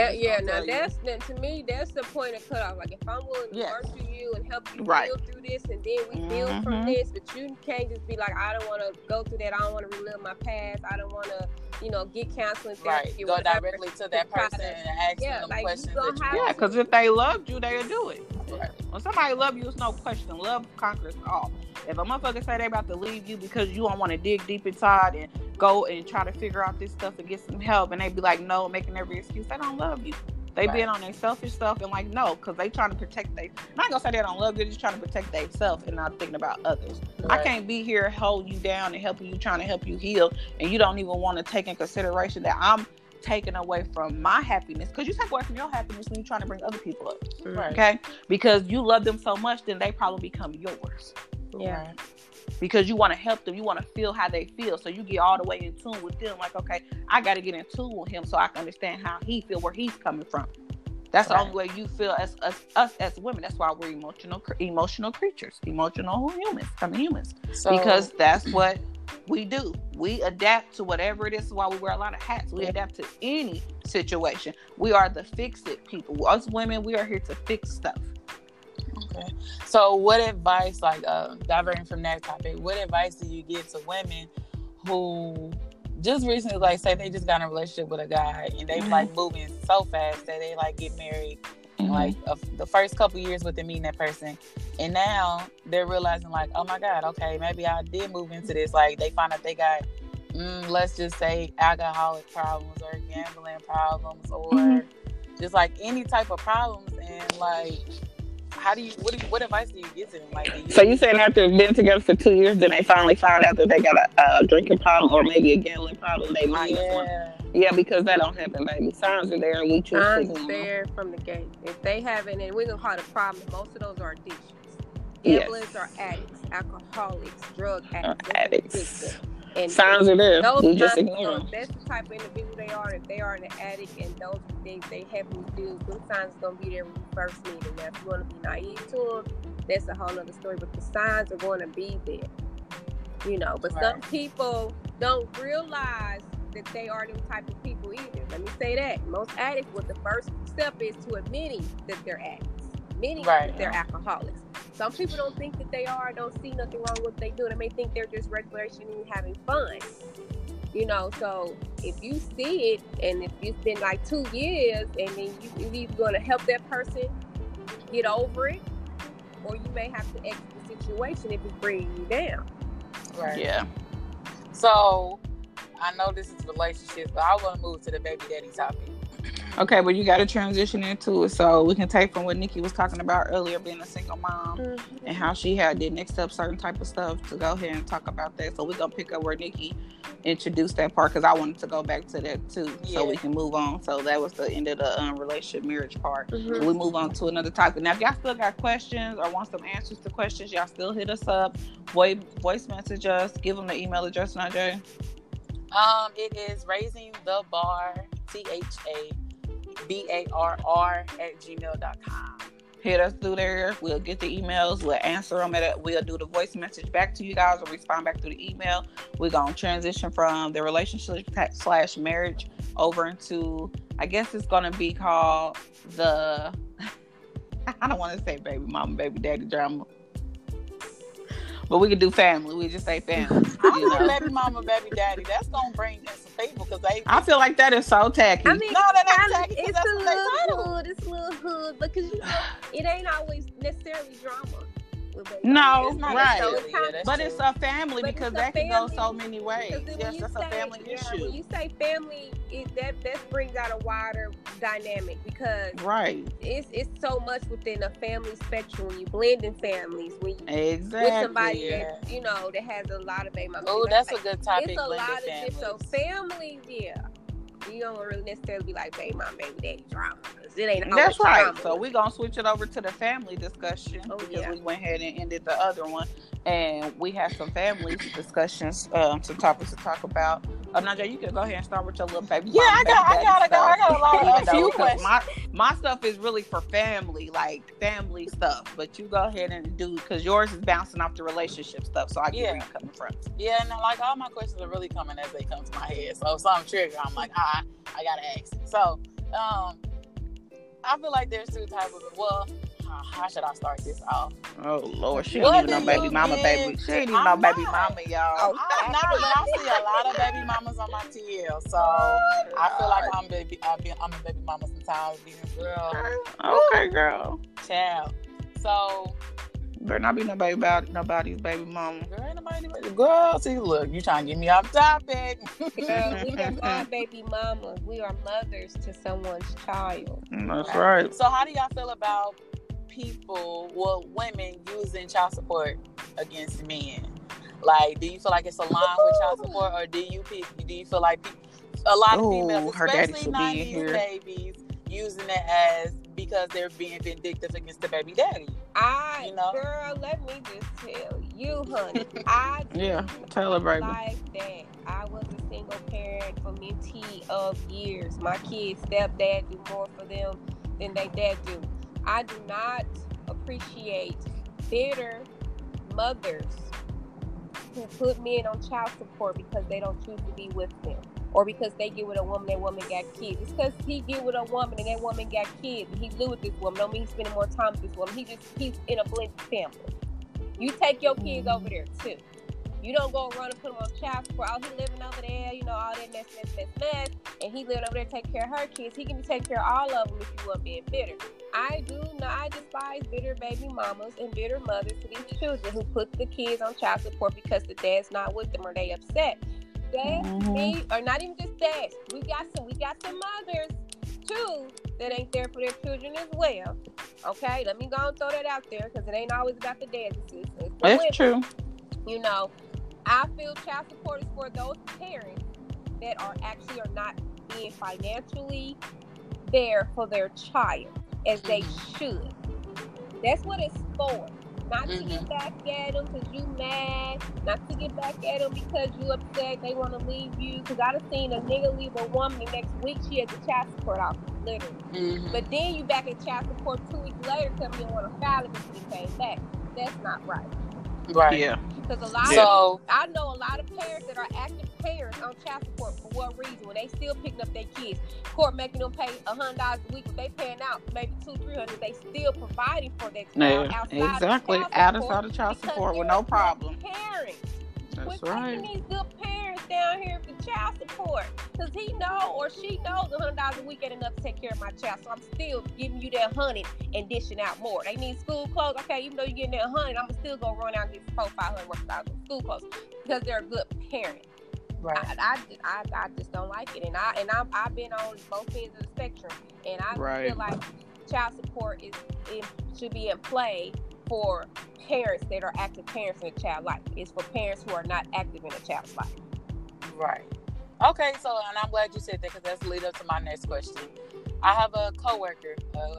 to me, that's the point of cut off. Like, if I'm willing to work with you and help you deal through this, and then we build from this, but you can't just be like, I don't want to go through that. I don't want to relive my past. I don't want to, get counseling therapy. Go directly to that person and ask them questions. Because if they loved you, they'll do it. Right. When somebody love you, it's no question. Love conquers all. If a motherfucker say they about to leave you because you don't want to dig deep inside and go and try to figure out this stuff and get some help, and they be like, no, making every excuse, they don't love you. They being on their selfish stuff and like, no, because they trying to protect I'm not going to say they don't love you, they're just trying to protect themselves and not thinking about others. Right. I can't be here holding you down and helping you, trying to help you heal, and you don't even want to take in consideration that I'm taken away from my happiness, because you take away from your happiness when you're trying to bring other people up. Right. Okay, because you love them so much, then they probably become yours. Yeah. Because you want to help them, you want to feel how they feel, so you get all the way in tune with them. Like, okay, I got to get in tune with him so I can understand how he feel, where he's coming from. That's the only way you feel as us as women. That's why we're emotional creatures, emotional humans. Because that's what we do. We adapt to whatever it is. That's why we wear a lot of hats. We adapt to any situation. We are the fix-it people. Us women, we are here to fix stuff. Okay. So what advice, like diverting from that topic, what advice do you give to women who just recently, like, say they just got in a relationship with a guy and they like moving so fast that they like get married like the first couple years with them meeting that person, and now they're realizing like, oh my God, okay, maybe I did move into this. Like, they find out they got let's just say alcoholic problems or gambling problems or just like any type of problems, and like, what advice do you give to them? Like, so you saying after being together for 2 years, then they finally found out that they got a drinking problem or maybe a gambling problem? They might because that don't happen, baby. Signs are there, and we choose signs are there from the gate. If they haven't, and we're gonna call it a problem, most of those are addictions. Gamblers are addicts, alcoholics, drug addicts. And signs are there. We just ignore them. That's the type of individual they are. If they are an addict and those are things they heavily do, those signs are going to be there when you first meet them. Now, if you want to be naive to them, that's a whole other story. But the signs are going to be there. But some people don't realize that they are them type of people either. Let me say that. Most addicts, the first step is to admitting that they're addicts. Meaning that they're alcoholics. Some people don't think that they are, don't see nothing wrong with what they do. They may think they're just recreationally having fun. So if you see it, and if it's been like 2 years, and then you're either going to help that person get over it, or you may have to exit the situation if it's bringing you down. Right. Yeah. So I know this is relationships, but I want to move to the baby daddy topic. Okay, but you got to transition into it, so we can take from what Nikki was talking about earlier, being a single mom, and how she did next up certain type of stuff, to go ahead and talk about that. So we're going to pick up where Nikki introduced that part, because I wanted to go back to that too, so we can move on. So that was the end of the relationship marriage part. We move on to another topic. Now, if y'all still got questions or want some answers to questions, y'all still hit us up, voice message us, give them the email address, Najee. It is raisingthebar, THABARR@gmail.com. Hit us through there. We'll get the emails. We'll answer them. We'll do the voice message back to you guys, or respond back through the email. We're going to transition from the relationship / marriage over into, I guess it's going to be called the, I don't want to say baby mama, baby daddy drama, but we could do family. We just say family. I don't know, baby mama, baby daddy. That's gonna bring in some people, because I feel like that is so tacky. I mean, no, that ain't tacky. It's a little hood, because it ain't always necessarily drama. No, it's not right. necessarily, but it's a family But because it's a that can family. go so many ways. Yes, that's a family issue. When you say family, that brings out a wider dynamic because it's so much within a family spectrum when you blend in families, when you with somebody that that has a lot of baby mamas. Oh, that's a good topic. It's a lot of different families, You don't really necessarily be like baby mom, baby daddy drama. It ain't that's right. Drama. So we're gonna switch it over to the family discussion because we went ahead and ended the other one, and we had some family discussions, some topics to talk about. Najee, you can go ahead and start with your little baby. Yeah, I got a few questions. My stuff is really for family, like family stuff. But you go ahead and do because yours is bouncing off the relationship stuff. So I get where you're coming from. Yeah, and like all my questions are really coming as they come to my head. So if something trigger, I'm like, I gotta ask it. So, I feel like there's two types of how should I start this off? Oh Lord, she ain't even no baby mama, baby. She ain't even no baby mama, y'all. I'm not, but I see a lot of baby mamas on my TL, so I feel like I'm a baby mama sometimes, being girl. Okay, girl. Child. So better not be nobody's baby mama. Girl, see, look, you trying to get me off topic. Girl, we are not baby mamas. We are mothers to someone's child. That's right. So how do y'all feel about women using child support against men? Like, do you feel like it's aligned with child support, or do you feel like a lot of females, especially 90s babies, using it as because they're being vindictive against the baby daddy? Girl, let me just tell you, honey. Tell her, baby. Like that. I was a single parent for many of years. My kids' stepdad do more for them than they dad do. I do not appreciate bitter mothers who put men on child support because they don't choose to be with them, or because they get with a woman, that woman got kids. It's because he get with a woman and that woman got kids, and he live with this woman. Don't mean he's spending more time with this woman. He's in a blended family. You take your kids over there too. You don't go run and put them on child support. Oh, he living over there, all that mess, and he living over there taking care of her kids. He can take care of all of them if you want being bitter. I despise bitter baby mamas and bitter mothers to these children who put the kids on child support because the dad's not with them or they upset. Me, or not even just dads. We got some mothers too that ain't there for their children as well. Okay, let me go and throw that out there because it ain't always about the dads. It's true. I feel child support is for those parents that are not being financially there for their child as they should. That's what it's for. Not to get back at them because you mad. Not to get back at them because you upset. They want to leave you. Because I done seen a nigga leave a woman the next week. She had the child support office, literally. But then you back at child support 2 weeks later because you want to file it because you came back. That's not right. Right. Yeah. Because I know a lot of parents that are active parents on child support for what reason? When they still picking up their kids, court making them pay $100 a week, but they paying out maybe $200-$300. They still providing for their child outside of child support with no problem. Parents. That's We're taking these good parents down here for child support because he know or she knows $100 a week ain't enough to take care of my child. So I'm still giving you that $100 and dishing out more. They need school clothes. Okay, even though you're getting that $100, I'm still gonna run out and get $400-$500 worth of school clothes because they're a good parent. Right. I just don't like it, and I've been on both ends of the spectrum, and I feel like child support should be in play for parents that are active parents in a child's life. It's for parents who are not active in a child's life. Right. Okay, so, and I'm glad you said that because that's lead up to my next question. I have a coworker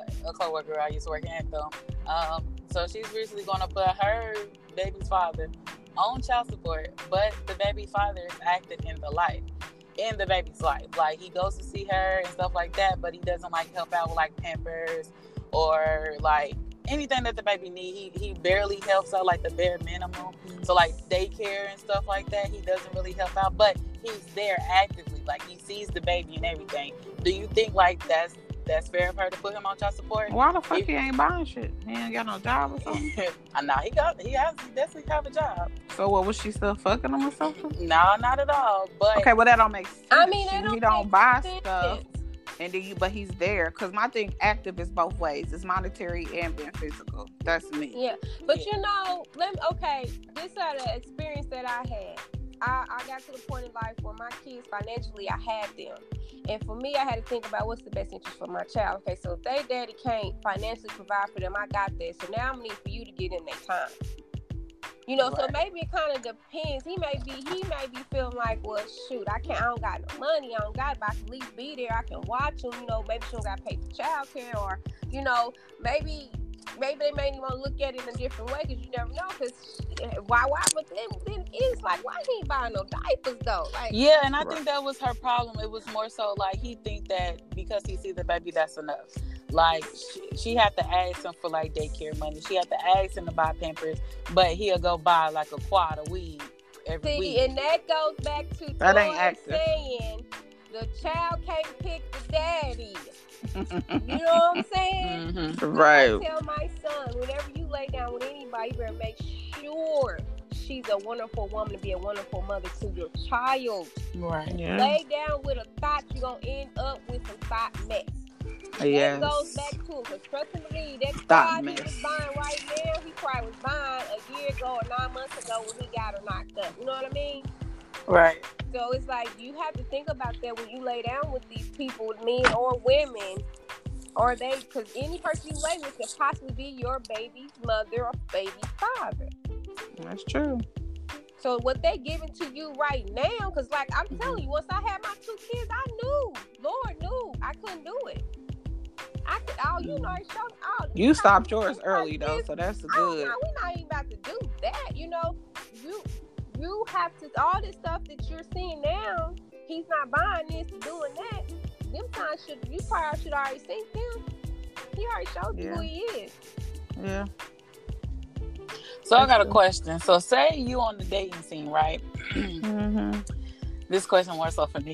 I used to work in Anthem. So she's recently going to put her baby's father on child support, but the baby father is active in the baby's life. Like, he goes to see her and stuff like that, but he doesn't help out with Pampers or anything that the baby need. He barely helps out the bare minimum. So daycare and stuff like that, he doesn't really help out, but he's there actively. He sees the baby and everything. Do you think that's fair of her to put him on child support? Why the fuck he ain't buying shit? He ain't got no job or something? Nah, he definitely have a job. So what, was she still fucking him or something? No, not at all. But okay, well that don't make sense. I mean, he don't buy stuff. And then but he's there. Because my thing, active is both ways. It's monetary and being physical. That's me. Yeah. But you know, this is the experience that I had. I got to the point in life where my kids, financially, I had them. And for me, I had to think about what's the best interest for my child. Okay, so if their daddy can't financially provide for them, I got that. So now I'm need for you to get in their time. You know, right. So maybe it kind of depends. He may be feeling like, well, shoot, I don't got no money. I don't got it, but I can at least be there. I can watch him. You know, maybe she don't got to pay for childcare, or, you know, maybe they may even want to look at it in a different way, because you never know. Because why? But then it's like, why he ain't buying no diapers though? Like, yeah, and I think that was her problem. It was more so like he think that because he sees the baby, that's enough. Like she had to ask him for like daycare money. She had to ask him to buy Pampers, but he'll go buy like a quad of weed every week. And that goes back to that ain't active. Saying the child can't pick the daddy. You know what I'm saying? Mm-hmm. Right. I tell my son, whenever you lay down with anybody, you better make sure she's a wonderful woman to be a wonderful mother to your child. Right. Yeah. Lay down with a thought, you're going to end up with some thought mess. Yes. That goes back to him, because trust and believe, that thought he was buying right now, he probably was buying a year ago or 9 months ago when he got her knocked up. You know what I mean? Right. So it's like, you have to think about that when you lay down with these people, men or women, or because any person you lay with could possibly be your baby's mother or baby's father. That's true. So what they giving to you right now, because like I'm telling you, once I had my 2 kids, I knew, Lord knew, I couldn't do it. I could, you know, you stopped yours early though, so that's good. We're not even about to do that. You know, you have to, all this stuff that you're seeing now, he's not buying this, doing that. Them times you probably should already seen him. He already showed you who he is. Yeah. So I got a question. So say you on the dating scene, right? Mm-hmm. This question more so for me.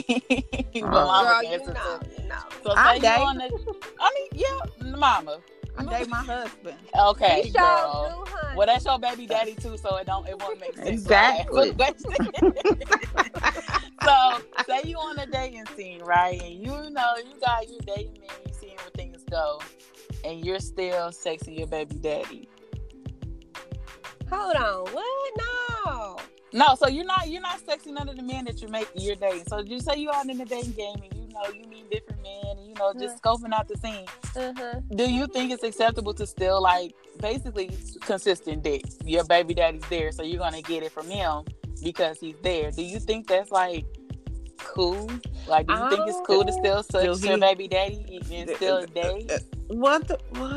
Girl, you know. So say you on the, mama. I date my husband. Okay, he girl. Well, that's your baby daddy too, so it won't make sense. Exactly. So say you on the dating scene, right? And you dating men, you seeing where things go, and you're still sexing your baby daddy. Hold on, what? No, so you're not sexing none of the men that you're dating. So you say you out in the dating game and you meet different men and just scoping out the scene. Do you think it's acceptable to still like basically consistent dick? Your baby daddy's there, so you're gonna get it from him because he's there. Do you think that's like cool? Like, do you think it's cool to still sex your baby daddy and still date? What?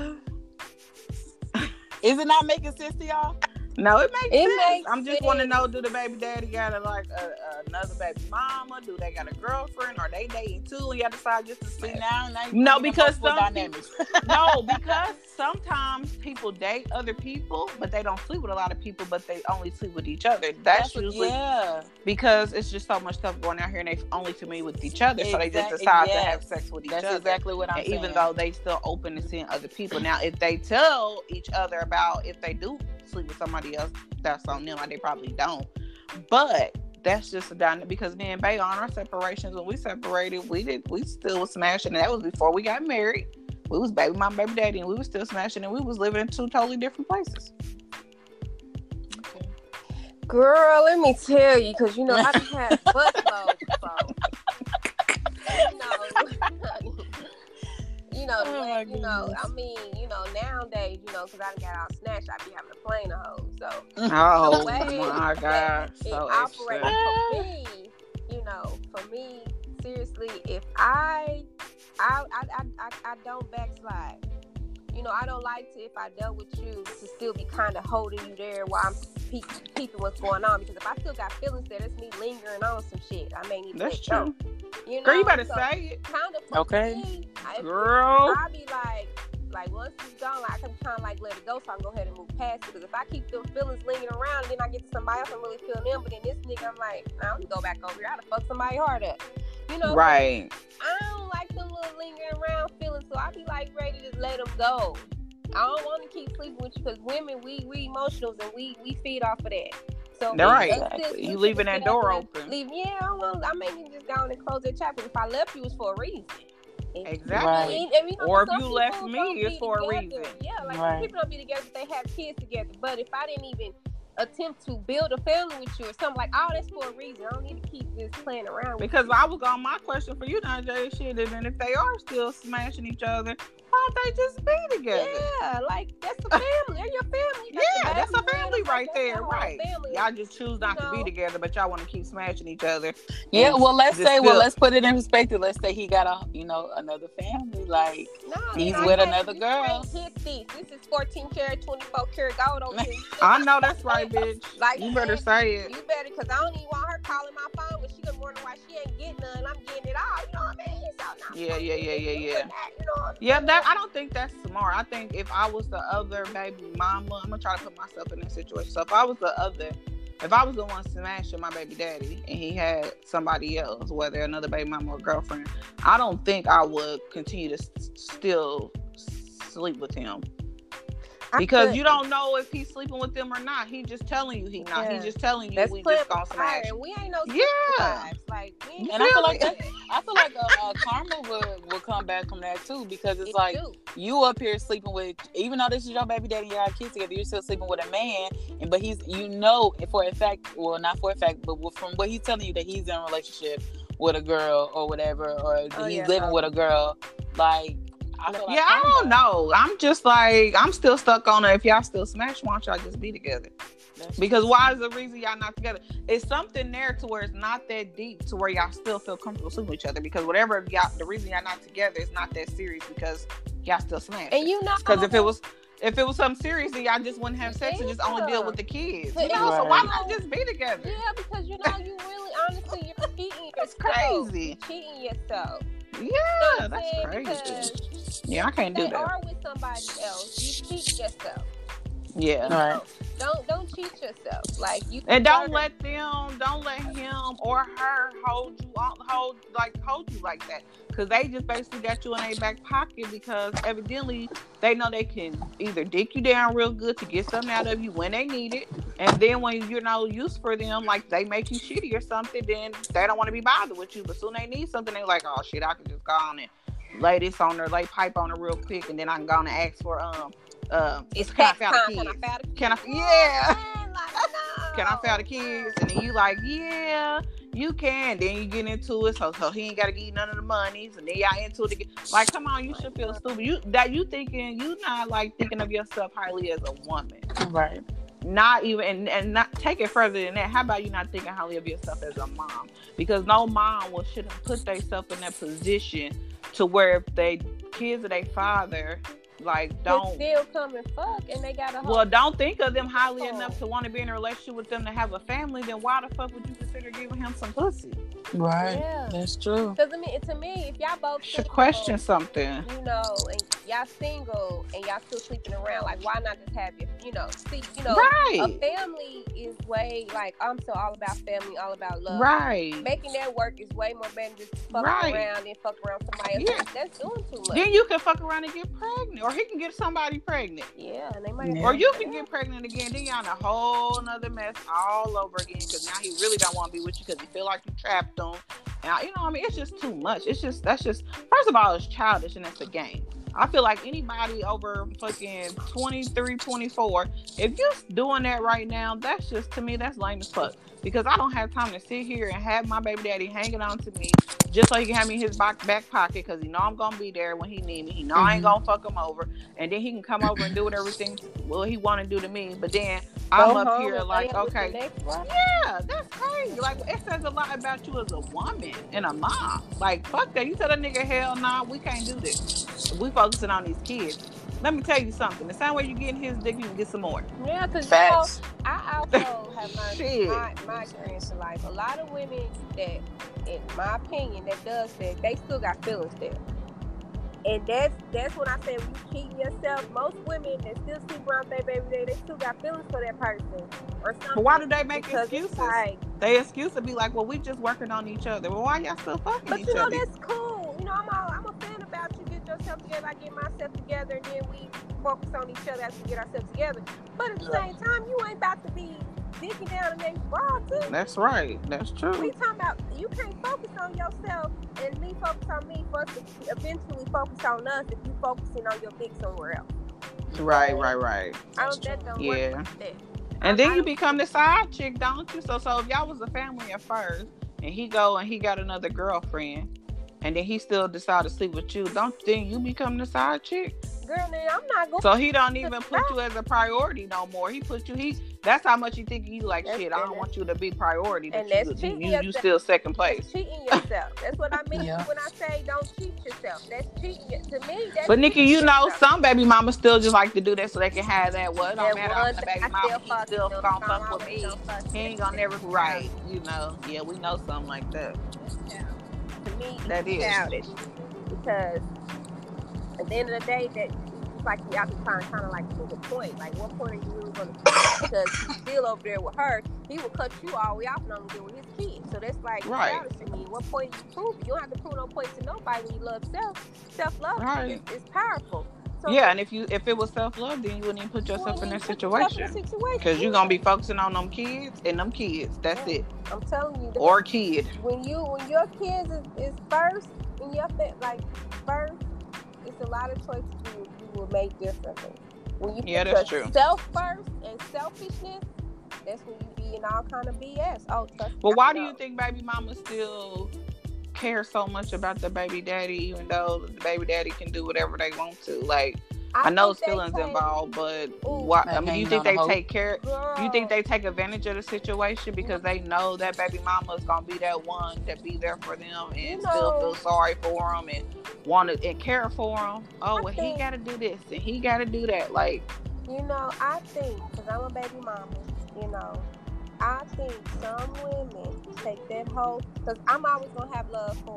Is it not making sense to y'all? No, it makes sense. I'm just want to know, do the baby daddy got another baby mama? Do they got a girlfriend? Are they dating too? And y'all decide just to see now. No, because because sometimes people date other people, but they don't sleep with a lot of people, but they only sleep with each other. That's usually because it's just so much stuff going out here, and they only familiar with each other, so they just decide to have sex with each other. That's exactly what I'm saying. Even though they still open to seeing other people. Now, if they tell each other about if they do sleep with somebody else, that's on them. Like, they probably don't, but that's just a dynamic. Because me and Bay, on our separations, when we separated, we still was smashing, and that was before we got married. We was baby mom, baby daddy, and we was still smashing, and we was living in 2 totally different places. Okay. Girl, let me tell you, because I done had busloads before. Nowadays, because I got all snatched, I be having a plane to hold. So, oh my God, so operating for me, seriously, if I don't backslide. I don't like to, if I dealt with you, to still be kind of holding you there while I'm peeping what's going on. Because if I still got feelings there, that's me lingering on some shit. I may need to let go. Girl, you better say it. Kind of me, girl. I'll be like once it's gone, like I'm trying to like let it go, so I can go ahead and move past it. Because if I keep them feelings lingering around, then I get to somebody else, I'm really feeling them. But then this nigga, I'm like, nah, I'm gonna go back over here. I done fuck somebody hard up. Right. I don't like them little lingering around feelings, so I be like ready to let them go. I don't want to keep sleeping with you, because women, we emotionals, and we feed off of that. So exactly. You leaving that door open. I may just go on and close that chapter. If I left you, it's for a reason. Exactly. Or if you left me, it's for a reason. Yeah, like people don't be together, but they have kids together. But if I didn't even attempt to build a family with you or something, like, oh, that's for a reason. I don't need to keep this playing around with because you. I was on my question for you, Najee, shit, and if they are still smashing each other, why don't they just be together? Yeah, like, that's a family. They're your family. Yeah, that's a family right there, right? Y'all just choose not to be together, but y'all want to keep smashing each other. Yeah, well, let's put it in perspective. Let's say he got another family, like, he's with another girl. This is 14 karat, 24 karat gold over here. I know that's right, bitch. Like, you better say it. You better, because I don't even want her calling my phone when she done wondering why she ain't getting none. I'm getting it all. You know what I mean? So, yeah. You know yeah, I don't think that's smart. I think if I was the other baby mama, I'm gonna try to put myself in that situation. So if I was the one smashing my baby daddy and he had somebody else, whether another baby mama or girlfriend, I don't think I would continue to still sleep with him. Because you don't know if he's sleeping with them or not. He just telling you he not. He just telling you we just gonna smash. And we ain't no vibes. Like, and I feel like karma will come back from that too, because it's like you up here sleeping with, even though this is your baby daddy and you got kids together, you're still sleeping with a man, but he's for a fact, well, not for a fact, but from what he's telling you that he's in a relationship with a girl or whatever, or he's living with a girl, like. I don't know. I'm just like, I'm still stuck on it. If y'all still smash, why don't y'all just be together? Because why is the reason y'all not together? It's something there to where it's not that deep to where y'all still feel comfortable sleeping with each other. Because whatever the reason y'all not together is not that serious, because y'all still smash. And you know, because if it was something serious, then y'all just wouldn't have sex and just only deal with the kids. You know, so why not just be together? Yeah, because you really honestly, you're cheating yourself. It's crazy. You're cheating yourself. Yeah, that's crazy. Yeah, I can't do that. They are with somebody else. You cheat yourself. Yeah. Right. Don't cheat yourself. Like, you. And don't let him or her hold you like that. Because they just basically got you in their back pocket, because evidently they know they can either dick you down real good to get something out of you when they need it, and then when you're no use for them, like they make you shitty or something, then they don't want to be bothered with you. But soon they need something, they like, oh shit, I can just go on and lay this on her, lay pipe on her real quick, and then I can go on and ask for it's can I fail the kids? Can I fail the kids? And then you like, yeah, you can. Then you get into it, so he ain't gotta give you none of the monies, and then y'all into it again. Like, come on, you should feel stupid. You not like thinking of yourself highly as a woman, right? Not even, and not take it further than that. How about you not thinking highly of yourself as a mom? Because no mom should have put themselves in that position to where if they kids of their father, like, don't still come and fuck, and they got a whole. Well, don't think of them highly enough to want to be in a relationship with them to have a family. Then why the fuck would you consider giving him some pussy? Right. Yeah. That's true. Because to me, if y'all both should question something, and y'all single and y'all still sleeping around, like, why not just have your, right? A family is way, like, I'm so all about family, all about love. Right. Making that work is way more better than just fucking around and fuck around somebody else. That's doing too much. Then you can fuck around and get pregnant, or he can get somebody pregnant. Yeah, and they might. Or you can get pregnant again. Then you're in a whole nother mess all over again, because now he really don't want to be with you because he feel like you trapped him. And it's just too much. That's just first of all, it's childish and it's a game. I feel like anybody over fucking 23, 24, if you're doing that right now, that's just, to me, that's lame as fuck. Because I don't have time to sit here and have my baby daddy hanging on to me just so he can have me in his back pocket, because he know I'm going to be there when he need me. He know I ain't going to fuck him over. And then he can come over and do everything he want to do to me. But then I'm up here like, okay, yeah, that's crazy. Like, it says a lot about you as a woman and a mom. Like, fuck that. You tell that nigga, hell nah, we can't do this. We focusing on these kids. Let me tell you something. The same way you getting his dick, you can get some more. Yeah, because I also have my experience in life. A lot of women that, in my opinion, that does that, they still got feelings there. And that's when I say, when you cheating yourself, most women that still sleep around their baby daddy, they still got feelings for that person or something. But why do they make excuses? Like, they excuse to be like, well, we just working on each other. Well, why y'all still fucking each other? But that's cool. I'm a fan about you. Get yourself together, I get myself together, and then we focus on each other as we get ourselves together. But at the same time, you ain't about to be digging down the next bra too. That's right. That's true. We talking about you can't focus on yourself and me focus on me for us to eventually focus on us if you focusing on your dick somewhere else. Right. That don't work like that. And then you become the side chick, don't you? So if y'all was a family at first, and he got another girlfriend, and then he still decide to sleep with you, then you become the side chick? Girl, man, I'm not going. So he don't even put you as a priority no more. That's how much he think you like. Shit, I don't want you to be priority. And that's cheating yourself. You still second place. That's cheating yourself. That's what I mean when I say don't cheat yourself. That's cheating. To me, that's. But Nikki, you know, some baby mamas still just like to do that so they can have that. Well, it don't matter. I'm the baby mama. He still gonna fuck with me. He ain't gonna never right. You know. Yeah, we know something like that. To me, that is childish. Because at the end of the day, that. Like you have to find kind of like prove a point. Like what point are you really going to prove? Because he's still over there with her. He will cut you all the way off and only deal with his kids. So that's like childish to me. What point do you prove? You don't have to prove no point to nobody when you love self-love. Right. It's powerful. So and if it was self-love, then you wouldn't even put yourself in that situation. Because you're gonna be focusing on them kids and them kids. That's it. I'm telling you. Or kid. When your kids is first, when you're first, it's a lot of choices you will make differently. When you put yourself first and selfishness, that's when you be in all kind of BS. Well, why do you think baby mamas still care so much about the baby daddy, even though the baby daddy can do whatever they want to? Like, I know feelings involved, but why? I mean, do you think they take care? Do you think they take advantage of the situation because they know that baby mama is gonna be that one that be there for them and still feel sorry for them and want to and care for them? Oh, well, he got to do this and he got to do that. Like, I think because I'm a baby mama, I think some women take that whole because I'm always gonna have love for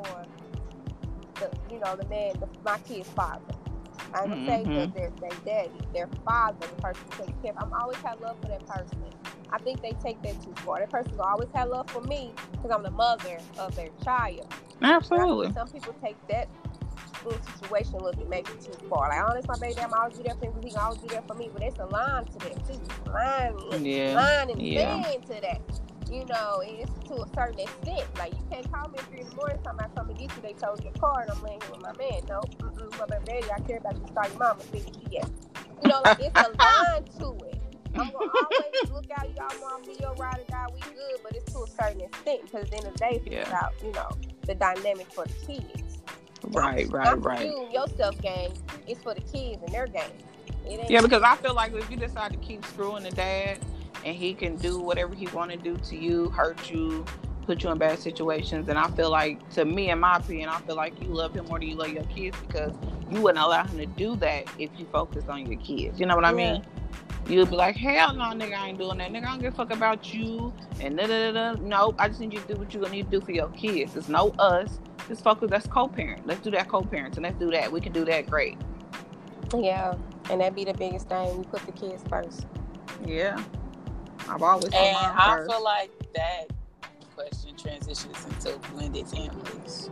the man, my kid's father. I ain't say that they're their daddy, their father, the person who takes care of. I'm always have love for that person. I think they take that too far. That person will always have love for me because I'm the mother of their child. Absolutely. Some people take that situation a little bit maybe too far. Like, that's my baby, I'm always be there for him because he can always be there for me. But there's a line to that too. Line and bend to that. It's to a certain extent. Like, you can't call me at 3 in the morning talking about coming to get you. They told your car and I'm laying here with my man. No, my baby daddy, I care about you. Start your mama. See what she at. It's a line to it. I'm going to always look out. Y'all want to be your ride or die. We good, but it's to a certain extent because at the end of the day, it's about, the dynamic for the kids. Right. You, your self game is for the kids and their game. Because I feel like if you decide to keep screwing the dad and he can do whatever he want to do to you, hurt you, put you in bad situations, and I feel like, to me, in my opinion, I feel like you love him more than you love your kids because you wouldn't allow him to do that if you focused on your kids. You know what I mean? You'll be like, hell no, nigga, I ain't doing that. Nigga, I don't give a fuck about you. And da-da-da-da. Nope, I just need you to do what you're going to need to do for your kids. It's no us. Just focus. Let's co-parent. Let's do that co-parents. And let's do that. We can do that great. Yeah. And that'd be the biggest thing. We put the kids first. Yeah. I've always put mine first. I feel like that question transitions into blended families.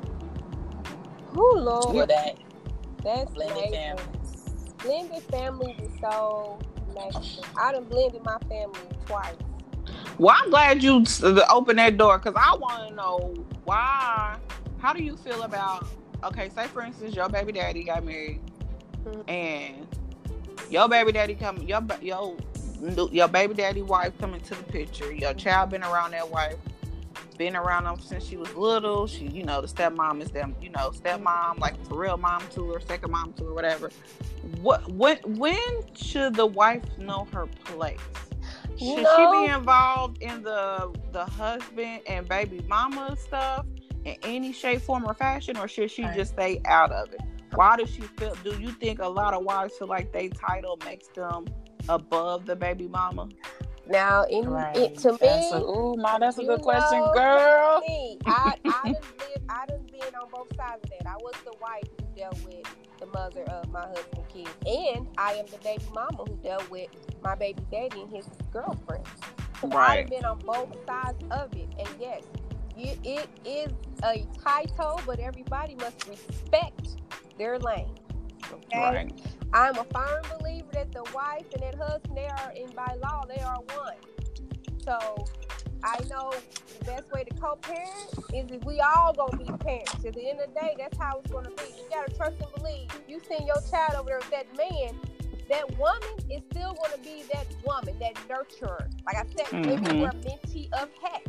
Oh, Lord. For that. That's blended families. Blended families is so nice. I done blended my family twice. Well, I'm glad you opened that door because I want to know why. How do you feel about, okay, say for instance, your baby daddy got married and your baby daddy your baby daddy wife come into the picture. Your child been around that wife, been around them since she was little. She, the stepmom is them, stepmom, like the real mom to her, second mom to her, whatever. When should the wife know her place? Should she be involved in the husband and baby mama stuff in any shape, form, or fashion, or should she just stay out of it? Why does she feel? Do you think a lot of wives feel like their title makes them above the baby mama? Now, to me, that's a good question, girl. I done been on both sides of that. I was the wife who dealt with the mother of my husband's kids, and I am the baby mama who dealt with my baby daddy and his girlfriend. So I've been on both sides of it, and yes, it is a title, but everybody must respect their lane. Okay? Right. I'm a firm believer that the wife and that husband, by law, they are one. So I know the best way to co-parent is if we all gonna be parents. At the end of the day, that's how it's gonna be. You gotta trust and believe. You send your child over there with that man, that woman is still gonna be that woman, that nurturer. Like I said, maybe we're mentee of hats.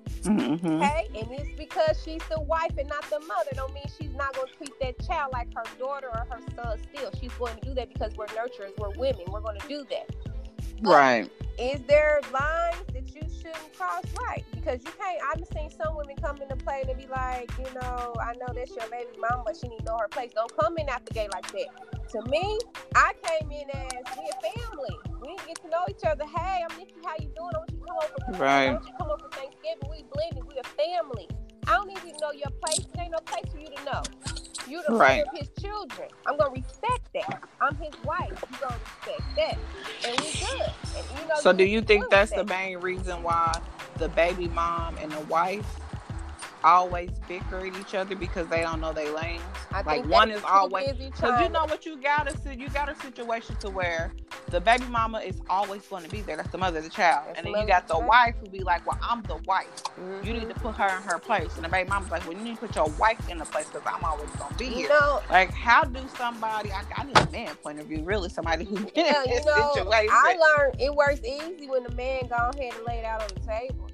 Okay, and it's because she's the wife and not the mother. Don't mean she's not going to treat that child like her daughter or her son still. She's going to do that because we're nurturers, we're women. We're going to do that. Right. Is there lines that you shouldn't cross? Right. Because you can't. I've seen some women come into play and be like, you know, I know that's your baby mama, but she need to know her place. Don't come in out the gate like that. To me, I came in as we a family. We get to know each other. Hey, I'm Nikki. How you doing? I want you to come over. Right. I want you to come over for Thanksgiving. We blended. We a family. I don't need you to know your place. There ain't no place for you to know. You're the mother of his children. I'm gonna respect that. I'm his wife. You gonna respect that, and we good. And, you know, so, do you think that's the main reason why the baby mom and the wife always bicker at each other because they don't know their lanes? Like one is always, because you know what, you got a situation to where the baby mama is always going to be there. That's the mother of the child. And then you got the wife who be like, well, I'm the wife. You need to put her in her place. And the baby mama's like, well, you need to put your wife in the place because I'm always going to be here. Like, how do somebody, I need a man point of view, really, somebody who's in this situation. I learned it works easy when the man go ahead and lay it out on the table.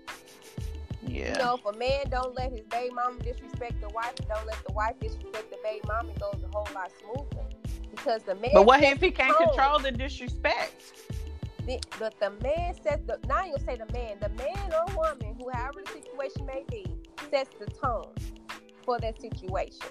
Yeah. You know, if a man don't let his baby mama disrespect the wife, and don't let the wife disrespect the baby mama, it goes a whole lot smoother. Because the man. But what if he can't control the disrespect? But the man sets the. Now you say the man or woman, however the situation may be, sets the tone for that situation.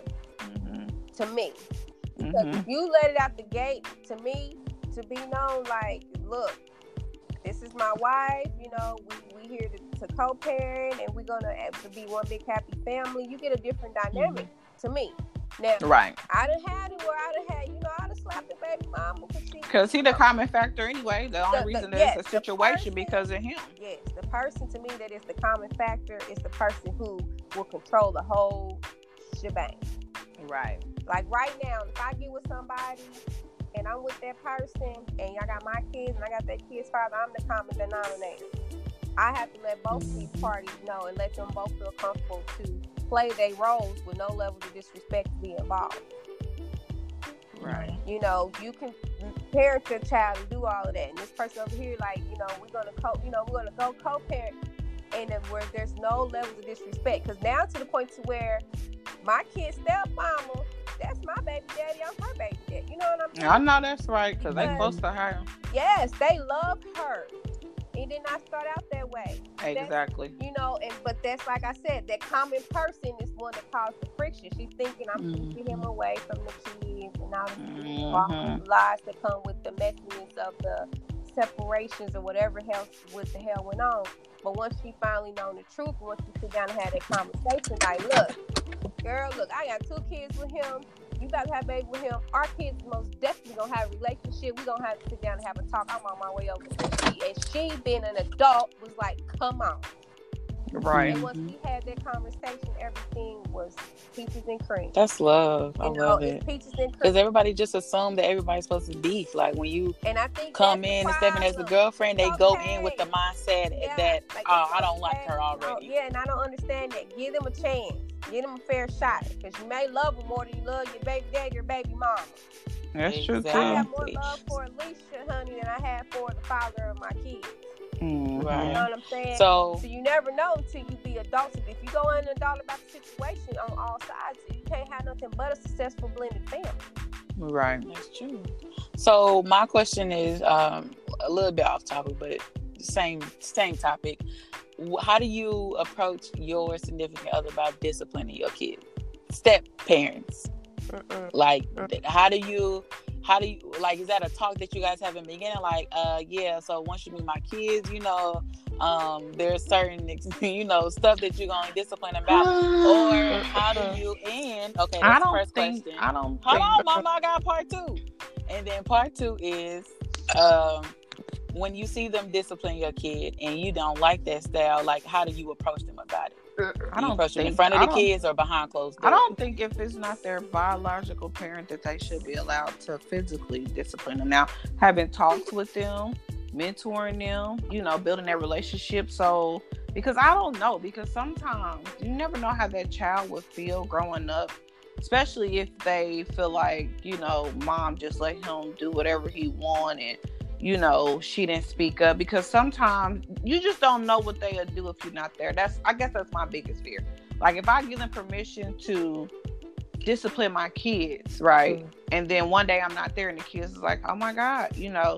To me, because if you let it out the gate, to me, to be known like, look, this is my wife. You know, we here to co-parent, and we're gonna be one big happy family. You get a different dynamic to me. Now, I done had it where I done had, you know, I done slapped the baby mama because he the common factor anyway. The only reason there's a situation because of him. Yes, the person to me that is the common factor is the person who will control the whole shebang. Right. Like right now, if I get with somebody and I'm with that person and I got my kids and I got that kid's father, I'm the common denominator. I have to let both of these parties know and let them both feel comfortable to play their roles with no level of disrespect to be involved. Right. You know, you can parent your child and do all of that. And this person over here, like, you know, we're gonna go co-parent, and then where there's no levels of disrespect. Because now to the point to where my kid's stepmama, that's my baby daddy, I'm her baby daddy. You know what I'm saying? I know that's right, because they close to her. Yes, they love her. It did not start out that way. Exactly. You know, but that's like I said, that common person is one that caused the friction. She's thinking I'm keeping him away from the kids and all the lies that come with the messiness of the separations or whatever else with the hell went on. But once she finally known the truth, once we sit down and had that conversation, like, look, girl, look, I got 2 kids with him. You about to have a baby with him. Our kids most definitely gonna have a relationship. We're gonna have to sit down and have a talk. I'm on my way over to see. And she, being an adult, was like, come on. Right. And once we had that conversation, everything was peaches and cream. That's love. I love it. Peaches and cream. Because everybody just assumed that everybody's supposed to beef. Like when you come in and step in as a girlfriend, they go in with the mindset that, like, I don't like her already. Yeah, and I don't understand that. Give them a chance. Give them a fair shot. Because you may love them more than you love your baby daddy, your baby mama. That's true, too. I have more love for Alicia, honey, than I have for the father of my kids. Right. You know what I'm saying? So you never know until you be adults. If you go in adult about the situation on all sides, you can't have nothing but a successful blended family. Right. That's true. So my question is a little bit off topic, but same topic. How do you approach your significant other about disciplining your kids? Step parents. Like, how do you like, is that a talk that you guys have in the beginning? Like, yeah, so once you meet my kids, you know, there's certain, you know, stuff that you're going to discipline about. Or how do you end? Okay, that's the first question. Hold on, Mama, I got part 2. And then part 2 is, when you see them discipline your kid and you don't like that style, like, how do you approach them about it? I don't approach them in front of the kids or behind closed doors? I don't think if it's not their biological parent that they should be allowed to physically discipline them. Now, having talks with them mentoring them, building that relationship. So, because I don't know, because sometimes you never know how that child would feel growing up, especially if they feel like, mom just let him do whatever he wanted. She didn't speak up, because sometimes you just don't know what they'll do if you're not there. I guess that's my biggest fear. Like, if I give them permission to discipline my kids, right? And then one day I'm not there and the kids is like, oh my God,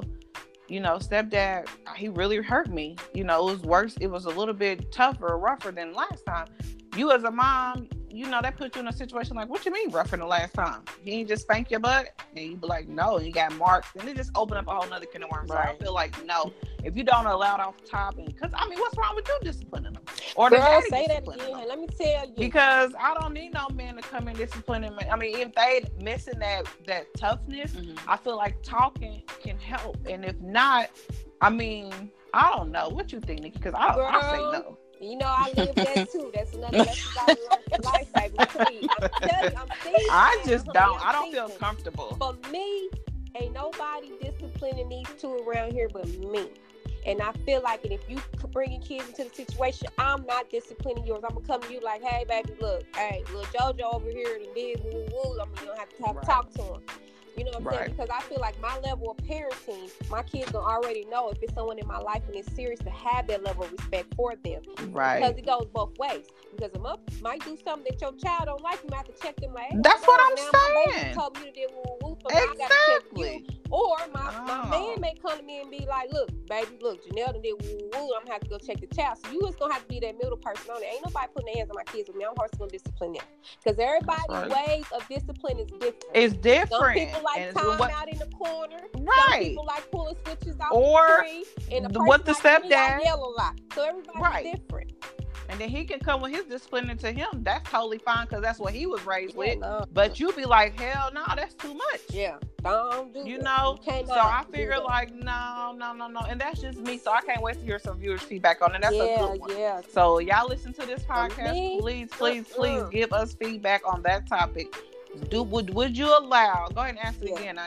stepdad, he really hurt me. It was worse. It was a little bit tougher or rougher than last time. You as a mom, that puts you in a situation like, what you mean rougher than last time? He ain't just spank your butt? And you be like, no, you got marks. And it just open up a whole nother can of worms. Right. So I feel like, no, if you don't allow it off the top, because, what's wrong with you disciplining them? Or the Girl, daddy say that disciplining again. them? Let me tell you. Because I don't need no man to come in disciplining me. If they missing that toughness, I feel like talking can help. And if not, I don't know. What you think, Nikki? Because I say no. I live that too. That's another lesson I learned in life, baby. Please. I'm telling you, I'm thinking. I just don't. I don't feel comfortable. For me, ain't nobody disciplining these two around here but me. And I feel like, and if you bringing kids into the situation, I'm not disciplining yours. I'm gonna come to you like, hey, baby, look, hey, little JoJo over here and did woo woo. I'm gonna have to talk to him. You know what I'm saying? Because I feel like my level of parenting, my kids don't already know if it's someone in my life and it's serious to have that level of respect for them. Right. Because it goes both ways. Because a mother might do something that your child don't like, you might have to check them like, hey, that's what I'm saying. My baby told me to do woo woo, so exactly. now I gotta check you. Or my man may come to me and be like, look, baby, Janelle done did woo woo, I'm gonna have to go check the child. So you just gonna have to be that middle person on it. Ain't nobody putting their hands on my kids with me. I'm also gonna discipline them. Because everybody's ways of discipline is different. It's different. Some people like time out in the corner. Right. Some people like pulling switches off the tree. And the stepdad yell a lot. So everybody's different. And then he can come with his discipline to him. That's totally fine, because that's what he was raised with. No. But you be like, hell no, that's too much. Yeah. Don't do that. So I figure like, no. And that's just me. So I can't wait to hear some viewers' feedback on it. That's a good one. Yeah. So y'all listen to this podcast. Please give us feedback on that topic. Would you allow, go ahead and answer it again,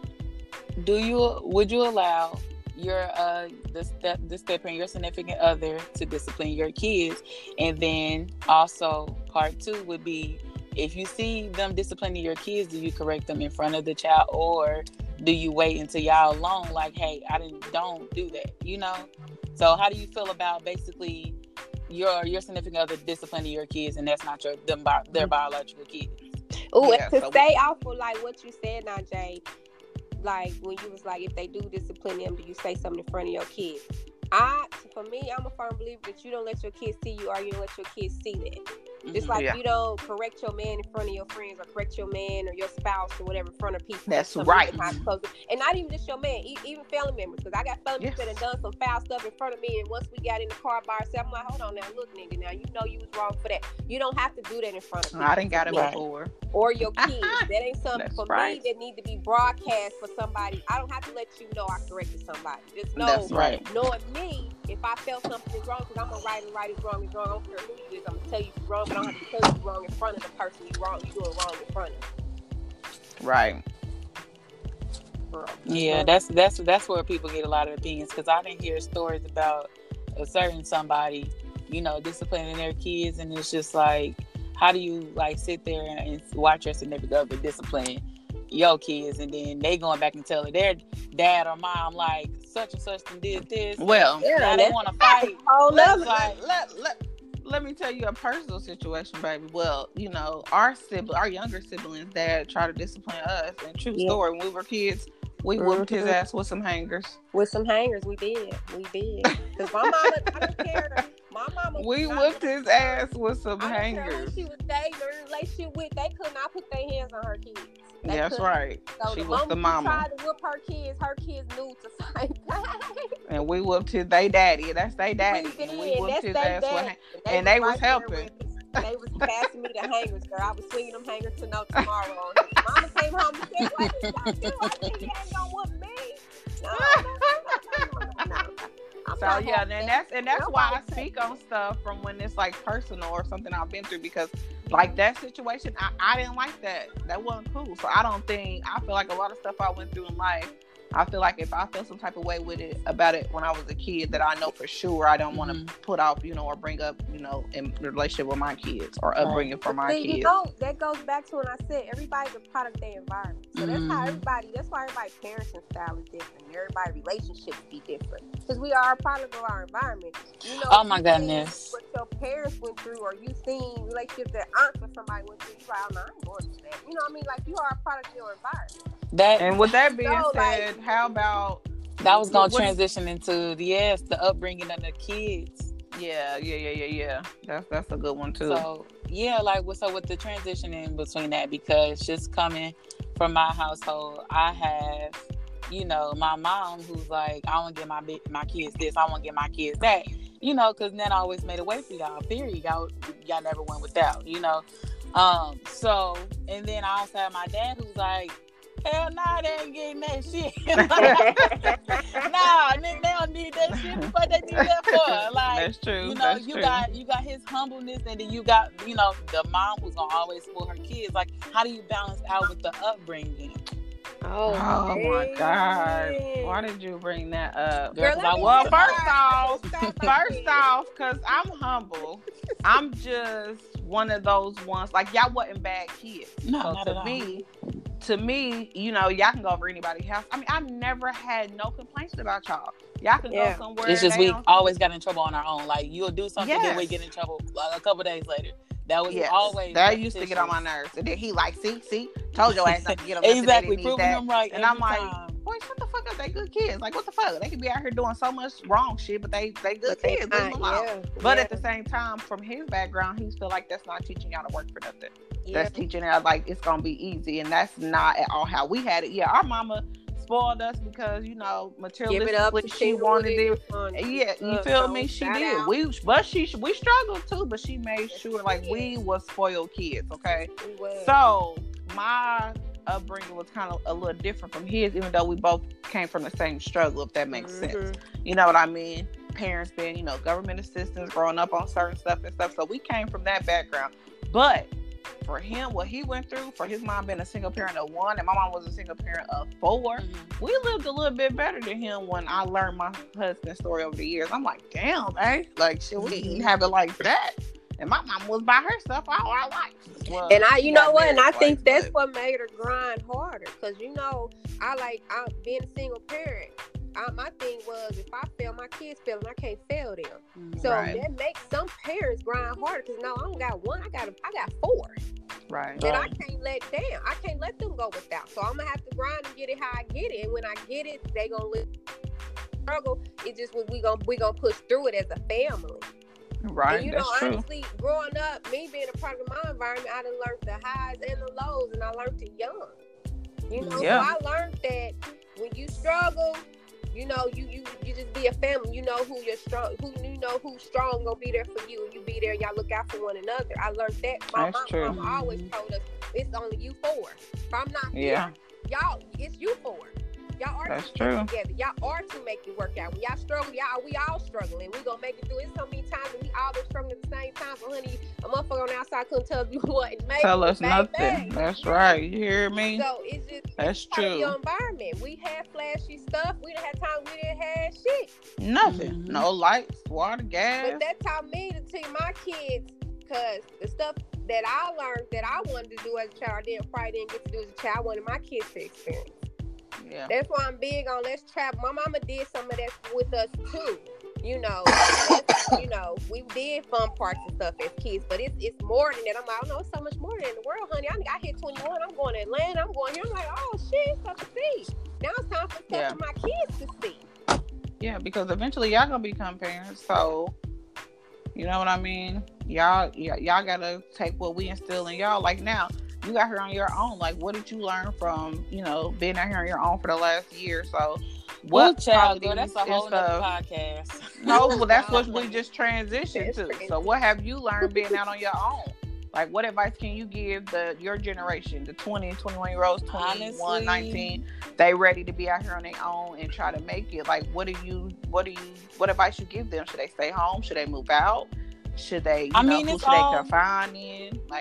Ajay. Would you allow your the step-parent, your significant other, to discipline your kids? And then also part 2 would be, if you see them disciplining your kids, do you correct them in front of the child, or do you wait until y'all alone, like, hey, don't do that, So how do you feel about basically your significant other disciplining your kids, and that's not their biological kids? Stay off of like what you said now, Jay. Like when you was like, if they do discipline them, do you say something in front of your kids? For me, I'm a firm believer that you don't let your kids see you, or you don't let your kids see that. Just like you don't correct your man in front of your friends, or correct your man or your spouse or whatever in front of people. That's right. And not even just your man, even family members. Because I got family members that have done some foul stuff in front of me, and once we got in the car by ourselves, I'm like, hold on now, look, nigga, now you know you was wrong for that. You don't have to do that in front of me. I didn't got it before. Or your kids. That ain't something for me that need to be broadcast for somebody. I don't have to let you know I corrected somebody. Just know, knowing me, if I felt something is wrong, because I'm gonna right is wrong is wrong. I don't care who you is. I'm gonna tell you you're wrong, but I don't have to tell you you're wrong in front of the person you're doing wrong in front of. Right. Yeah, that's where people get a lot of opinions, because I didn't hear stories about a certain somebody, disciplining their kids, and it's just like, how do you like sit there and watch your significant other discipline your kids, and then they going back and telling their dad or mom like such and such and did this. Well, now they want to fight. Let me tell you a personal situation, baby. Well, our younger siblings, dad tried to discipline us. And true story, when we were kids, we whooped his ass with some hangers. With some hangers, we did. Because my mama, I don't care. My mama, we whooped his ass with some hangers. I don't care who she was dating or in a relationship with. They could not put their hands on her kids. That's right. So she was the mama. Tried to whoop her kids knew to fight back. And we whooped they daddy. That's they daddy. And we whooped his ass with and they was helping. They was passing me the hangers, girl. I was swinging them hangers to no tomorrow on it. Mama came home and said, what did y'all do? I said, you ain't gonna whoop me. No. So yeah, and that's why I speak on stuff from when it's like personal or something I've been through, because like that situation, I didn't like that. That wasn't cool. So I feel like a lot of stuff I went through in life I feel like if I feel some type of way about it when I was a kid, that I know for sure I don't want to put off, or bring up, in the relationship with my kids or upbringing for my kids. That goes back to when I said everybody's a product of their environment. So that's why everybody's parenting style is different. Everybody's relationships be different because we are a product of our environment. Oh my goodness. What your parents went through, or you seen relationships that aunts or somebody went through, you're like, oh, no, I ain't going through that. You know what I mean? Like, you are a product of your environment. And with that being said, how about that was gonna transition into the upbringing of the kids. Yeah. That's a good one too. So with the transition in between that, because just coming from my household, I have, my mom who's like, I want to get my kids this, I want to get my kids that, because Nana always made a way for y'all. Period. Y'all never went without, So, and then I also have my dad who's like, hell nah, they ain't getting that shit. Nah, nigga, they don't need that shit. What they need that for? Like, that's true. You got his humbleness, and then you got, the mom who's gonna always spoil her kids. Like, how do you balance out with the upbringing? Oh my God! Why did you bring that up? Girl, first off, because I'm humble. I'm just one of those ones. Like, y'all wasn't bad kids. No, so not at all. To me, y'all can go over anybody's house. I mean, I've never had no complaints about y'all. Y'all can go somewhere. It's just we always got in trouble on our own. Like, you'll do something, then we get in trouble a couple days later. That was always that used to get on my nerves. And then he like, see, told your ass not to get on. Exactly, proving him right. And I'm like, boy, shut the fuck up. They good kids. Like, what the fuck? They could be out here doing so much wrong shit, but they good kids. Leave them alone. But at the same time, from his background, he feel like that's not teaching y'all to work for nothing. That's teaching y'all like it's gonna be easy, and that's not at all how we had it. Yeah, our mama spoiled us because materialistically she wanted it. Yeah, you feel me? She did. We struggled too, but she made sure like we was spoiled kids. Okay, so my upbringing was kind of a little different from his, even though we both came from the same struggle. If that makes sense, you know what I mean? Parents being, government assistance, growing up on certain stuff and stuff. So we came from that background, but for him, what he went through, for his mom being a single parent of 1, and my mom was a single parent of 4, we lived a little bit better than him. When I learned my husband's story over the years, I'm like, damn, like, shit, we didn't have it like that. And my mom was by herself all our life. Well, and I think that's what made her grind harder. Because, I being a single parent. My thing was, if I fail, my kids fail, and I can't fail them. So that makes some parents grind harder. Because I don't got 1, I got 4. Right. That I can't let down. I can't let them go without. So I'm gonna have to grind and get it how I get it. And when I get it, they gonna struggle. It's just we gonna push through it as a family. Right. And honestly, growing up, me being a part of my environment, I done learned the highs and the lows, and I learned it young. So I learned that when you struggle, you just be a family. You know who you're strong. Who's strong gonna be there for you, and you be there. Y'all look out for one another. I learned that. My mom always told us, it's only you 4. If I'm not here, y'all, it's you 4. Y'all are That's to true. Together. Y'all are to make it work out. When y'all struggle, we all struggling. We gonna make it through. It's so many times that we all been struggling at the same time. But honey, a motherfucker on the outside couldn't tell you what. Tell us nothing. That's right. You hear me? So it's just that's true. Your environment. We had flashy stuff. We didn't have time. We didn't have shit. Nothing. No lights, water, gas. But that taught me to teach my kids, because the stuff that I learned that I wanted to do as a child, I didn't get to do as a child. I wanted my kids to experience. Yeah. That's why I'm big on let's travel. My mama did some of that with us too. We did fun parks and stuff as kids, but it's more than that. I'm like, it's so much more than in the world, honey. I hit 21. I'm going to Atlanta. I'm going here. I'm like, oh shit, stuff to see. Now it's time for stuff for my kids to see. Yeah, because eventually y'all gonna become parents, so you know what I mean. Y'all gotta take what we instill in y'all. Like now, you got here on your own. Like, what did you learn from being out here on your own for the last year? So, what child? Girl, that's a whole nother podcast. No, well, that's what we just transitioned to. So, what have you learned being out on your own? Like, what advice can you give your generation, the 20, 21-year-olds, 21, 19? They ready to be out here on their own and try to make it. Like, what advice you give them? Should they stay home? Should they move out? Should they, who should they confine in? Like, what do you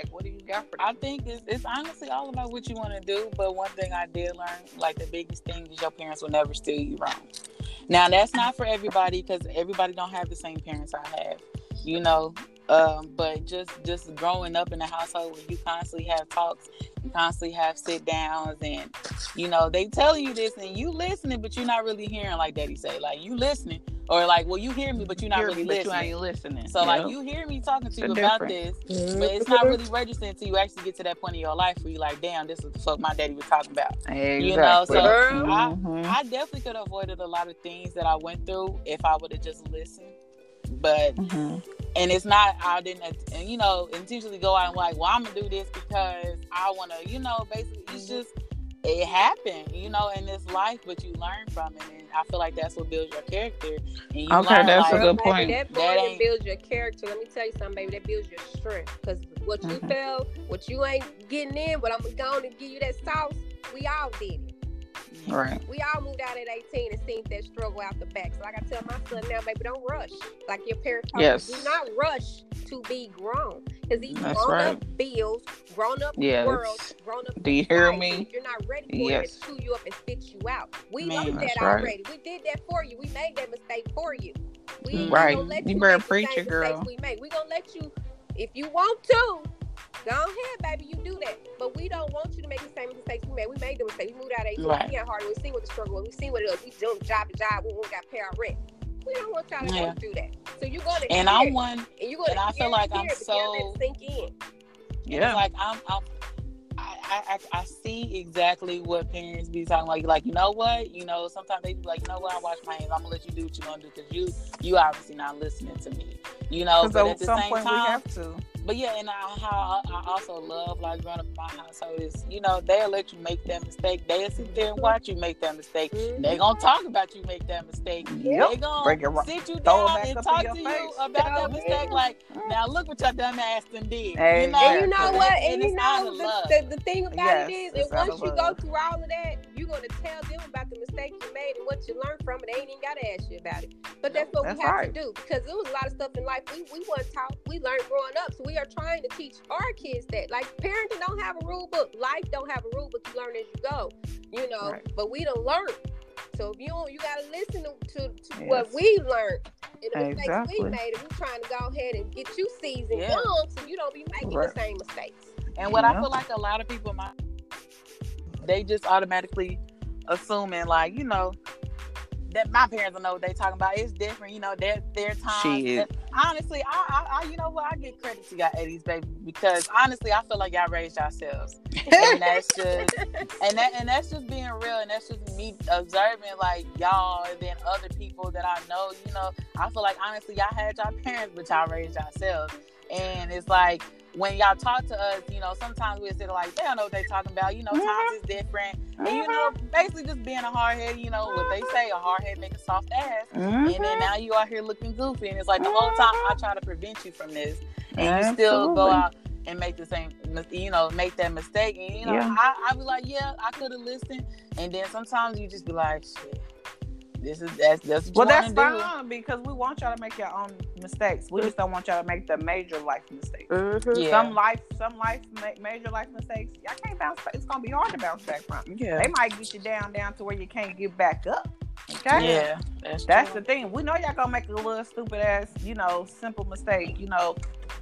got for I think it's honestly all about what you want to do. But one thing I did learn, like the biggest thing, is your parents will never steer you wrong. Now that's not for everybody because everybody don't have the same parents I have, you know. But just growing up in a household where you constantly have talks, you constantly have sit downs, and you know they tell you this and you listening, but you're not really hearing, like Daddy say, like you listening, or like, well, you hear me, but you're not really listening. But you ain't listening. So like you hear me talking to you about this, but it's not really registering until you actually get to that point in your life where you're like, damn, this is the fuck my daddy was talking about. Exactly. You know, so I definitely could have avoided a lot of things that I went through if I would have just listened. But and it's not, I didn't, you know, intentionally go out and like, well, I'm gonna do this because I want to, you know, basically it's just, it happened, you know, in this life, but you learn from it, and I feel like that's what builds your character. And you learn, that's like, a good point. That more than builds your character. Let me tell you something, baby. That builds your strength. Because what you felt, what you ain't getting in, but I'm going to give you that sauce. We all did it. Right. We all moved out at 18 and seen that struggle out the back. So like I tell my son now, baby, don't rush. Like your parents told you, do not rush to be grown. Because these grown-up bills, grown-up world, grown-up do you hear life, me? You're not ready for it to chew you up and spit you out. We learned that right. already. We did that for you. We made that mistake for you. We right. Gonna let you you better make preach the it, same girl. mistakes we make. We're going to let you, if you want to, go ahead, baby, you do that. But we don't want you to make the same mistakes we made. We made the mistakes. We moved out at 18. Right. We got hard. We seen what the struggle was. We seen what it was. We jumped job to job. We got to pay our rent. We don't want y'all to go through that. So you're going to and hear I'm one, and you're going to I feel like I'm so sink in. Yeah. It's like I see exactly what parents be talking like, you know what? You know, sometimes they be like, you know what? I wash my hands. I'm gonna let you do what you're gonna do because you obviously not listening to me. You know, but at the same time, we have to. But yeah, and how I also love like growing up in my household is, you know, they'll let you make that mistake. They'll sit there and watch you make that mistake. They gonna talk about you make that mistake. Yep. They gonna sit you down and talk to you about that mistake. Like, now look what your dumb ass done did. Exactly. You know? And you know what? And you know the thing about it is, and once you go through all of that, you're gonna tell them about the mistakes you made and what you learned from it. They ain't even gotta ask you about it. But that's what we have to do, because there was a lot of stuff in life we weren't taught. We learned growing up, so we are trying to teach our kids that. Like, parenting don't have a rule book. Life don't have a rule book. You learn as you go. You know, but we done learned. So if you gotta listen to what we learned and the mistakes we made, and we're trying to go ahead and get you seasoned young, so you don't be making the same mistakes. And what I feel like a lot of people, they just automatically assuming, like, you know, that my parents don't know what they talking about. It's different, you know, their time. Honestly, I you know what, I give credit to y'all 80s baby, because honestly I feel like y'all raised yourselves. And that's just and that's just being real, and that's just me observing like y'all and then other people that I know, you know. I feel like honestly y'all had y'all parents, but y'all raised yourselves. And it's like when y'all talk to us, you know, sometimes we sit like, they don't know what they talking about. You know, times is different. And, you know, basically just being a hard head, you know, what they say, a hard head make a soft ass. And then now you out here looking goofy. And it's like the whole time I try to prevent you from this. And you still go out and make the same, you know, make that mistake. And, you know, I be like, yeah, I could have listened. And then sometimes you just be like, shit. That's what that's fine, because we want y'all to make your own mistakes. We just don't want y'all to make the major life mistakes. Some major life mistakes, y'all can't bounce back. It's gonna be hard to bounce back from. They might get you down to where you can't get back up. Okay. Yeah, that's the thing. We know y'all gonna make a little stupid ass, you know, simple mistake. You know,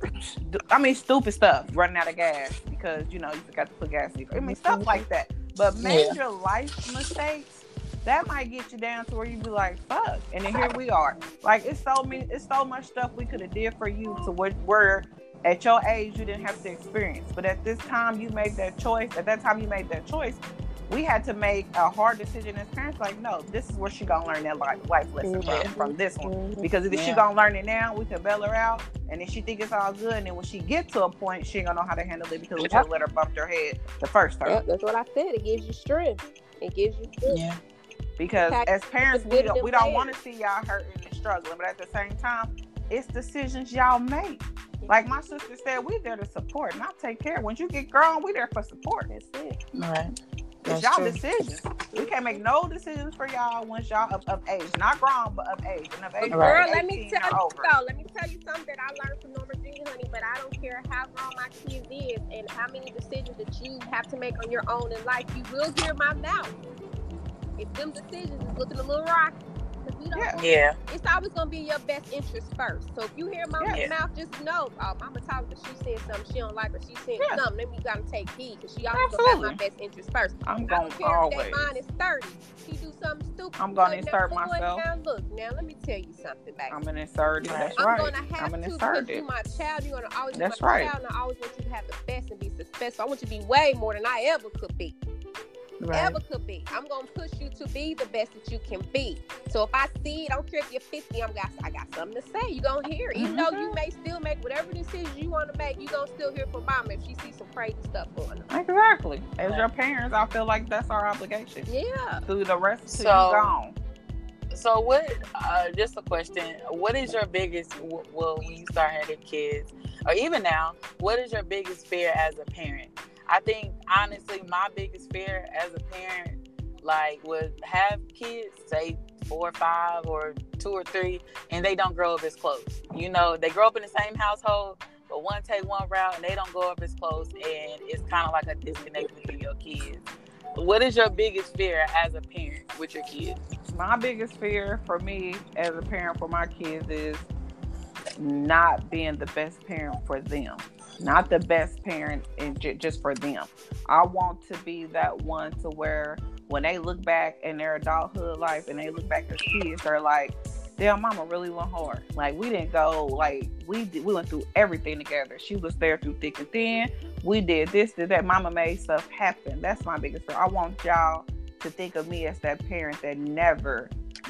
I mean, stupid stuff, running out of gas because you know you forgot to put gas in. I mean, stuff like that. But major life mistakes, that might get you down to where you be like, fuck. And then here we are. Like, it's so much stuff we could have did for you to where at your age you didn't have to experience. But at this time you made that choice. At that time you made that choice. We had to make a hard decision as parents. Like, no, this is where she gonna learn that life lesson from this one. Because if she gonna learn it now, we can bail her out. And then she think it's all good. And then when she get to a point, she ain't gonna know how to handle it because we just let her bump her head the first time. That's what I said. It gives you strength. It gives you strength. Yeah. Because as parents, we don't want to see y'all hurting and struggling, but at the same time, it's decisions y'all make. Like my sister said, we're there to support, not take care. Once you get grown, we're there for support. That's it. Right. It's y'all decisions. We can't make no decisions for y'all once y'all of age. Not grown, but of age. And of age, girl, let me tell you something that I learned from Norma Jean, honey, but I don't care how grown my kids is and how many decisions that you have to make on your own in life. You will hear my mouth. If them decisions is looking a little rocky, it's always gonna be your best interest first. So if you hear mama's mouth, just know, oh, mama talking, but she said something she don't like, or she said something. Then we gotta take heed, because she always gonna have my best interest first. I'm gonna always. If mine is 30, she do something stupid. I'm gonna insert myself. Now let me tell you something, baby. I'm gonna insert it. That's right. I'm gonna have to, because you're my child. You're gonna always be my child, and I always want you to have the best and be successful. I want you to be way more than I ever could be. Ever could be. I'm gonna push you to be the best that you can be. So if I see it, I don't care if you're 50, I got something to say. You gonna hear it. Even though you may still make whatever decisions you want to make, you gonna still hear from mama if she sees some crazy stuff going on. Exactly. As your parents, I feel like that's our obligation. Yeah. Through the rest of you gone. So what? Just a question. What is your biggest? Well, when you start having kids, or even now, what is your biggest fear as a parent? I think, honestly, my biggest fear as a parent, would have kids, say 4 or 5 or 2 or 3, and they don't grow up as close. You know, they grow up in the same household, but one take one route, and they don't grow up as close, and it's kind of like a disconnect between your kids. What is your biggest fear as a parent with your kids? My biggest fear for me as a parent for my kids is not being the best parent for them. Not the best parent just for them. I want to be that one to where when they look back in their adulthood life and they look back as kids, they're like, damn, mama really went hard. We didn't go, we went through everything together. She was there through thick and thin. We did this, did that. Mama made stuff happen. That's my biggest fear. I want y'all to think of me as that parent that never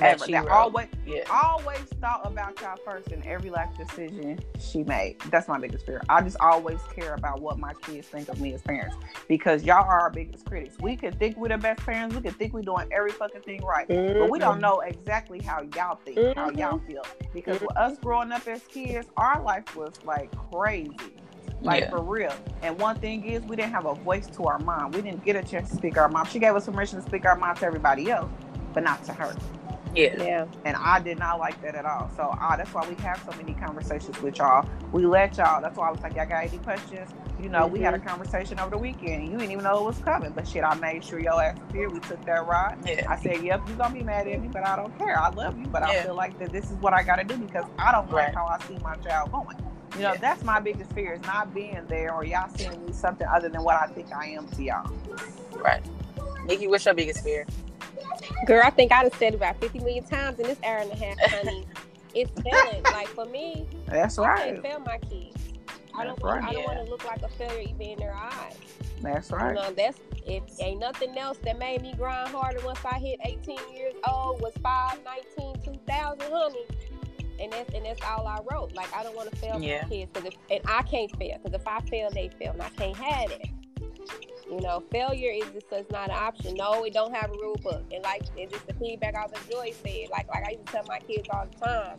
always thought about y'all first in every life decision she made. That's my biggest fear. I just always care about what my kids think of me as parents, because y'all are our biggest critics. We can think we're the best parents. We can think we're doing every fucking thing right, but we don't know exactly how y'all think, how y'all feel. Because with us growing up as kids, our life was crazy. For real. And one thing is, we didn't have a voice to our mom. We didn't get a chance to speak our mom. She gave us permission to speak our mom to everybody else, but not to her. Yeah. And I did not like that at all. So that's why we have so many conversations with y'all. We let y'all. That's why I was like, y'all got any questions? You know, we had a conversation over the weekend. You didn't even know it was coming. But shit, I made sure your ass was here. We took that ride. Yeah. I said, yep, you're going to be mad at me, but I don't care. I love you, but I feel like that this is what I got to do, because I don't like how I see my child going. You know, that's my biggest fear, is not being there or y'all seeing me something other than what I think I am to y'all. Right. Nikki, what's your biggest fear? Girl, I think I done said it about 50 million times in this hour and a half, honey. It's failing. For me, that's I right. can't fail my kids. I don't want to look like a failure even in their eyes. That's right. You know, if ain't nothing else that made me grind harder once I hit 18 years old was 5/19/2000, honey. And that's all I wrote. I don't want to fail my kids, and I can't fail, because if I fail, they fail, and I can't have it. You know, failure is not an option. No, it don't have a rule book. And just the feedback off of Joy said, I used to tell my kids all the time,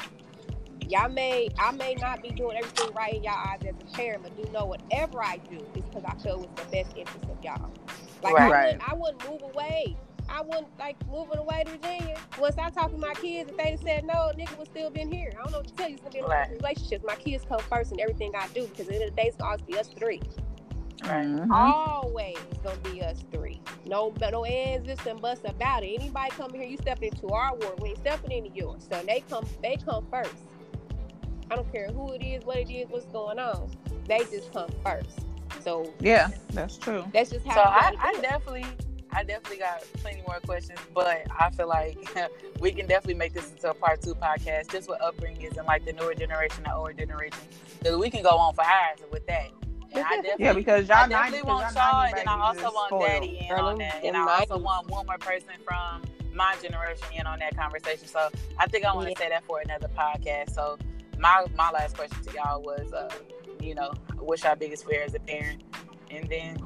I may not be doing everything right in y'all eyes as a parent, but do know whatever I do is because I feel it's the best interest of y'all. I wouldn't move away. I wouldn't moving away to Virginia. Once I talk to my kids, if they'd said no, nigga would still been here. I don't know what to tell you. It's gonna be a relationship. My kids come first in everything I do, because at the end of the day, it's gonna always be us 3. Right. Always gonna be us 3. No ands, ifs, and buts about it. Anybody coming here, you stepping into our world, we ain't stepping into yours. So they come first. I don't care who it is, what it is, what's going on. They just come first. So yeah, that's true. That's just how. So I definitely got plenty more questions, but I feel like we can definitely make this into a part 2 podcast, just with upbringings and the newer generation, the older generation, because we can go on for hours with that. And I definitely, because y'all definitely want y'all, and then I also want Daddy in on that, and I also want one more person from my generation in on that conversation. So I think I want to say that for another podcast. So my last question to y'all was, what's your biggest fear as a parent? And then,